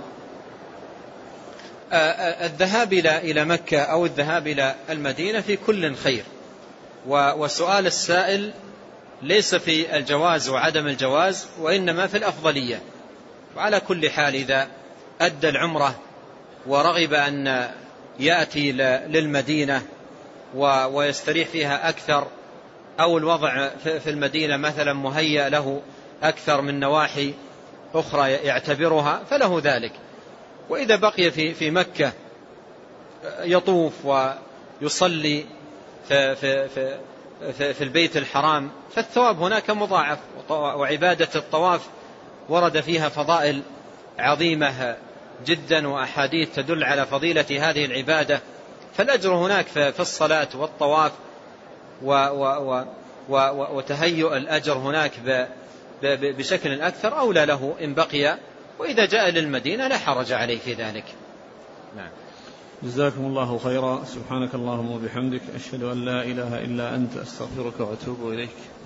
الذهاب إلى مكة أو الذهاب إلى المدينة في كل خير، وسؤال السائل ليس في الجواز وعدم الجواز وإنما في الأفضلية. وعلى كل حال إذا أدى العمرة ورغب أن يأتي للمدينة ويستريح فيها أكثر، أو الوضع في المدينة مثلا مهيأ له أكثر من نواحي أخرى يعتبرها فله ذلك. وإذا بقي في في مكة يطوف ويصلي في في في في, في البيت الحرام فالثواب هناك مضاعف، وعبادة الطواف ورد فيها فضائل عظيمة جدا وأحاديث تدل على فضيلة هذه العبادة، فالأجر هناك في الصلاة والطواف وتهيئ الأجر هناك بشكل أكثر أولى له إن بقي، وإذا جاء للمدينة لا حرج عليه في ذلك. نعم. جزاكم الله خيرا. سبحانك اللهم وبحمدك، أشهد أن لا إله إلا أنت، أستغفرك وأتوب إليك.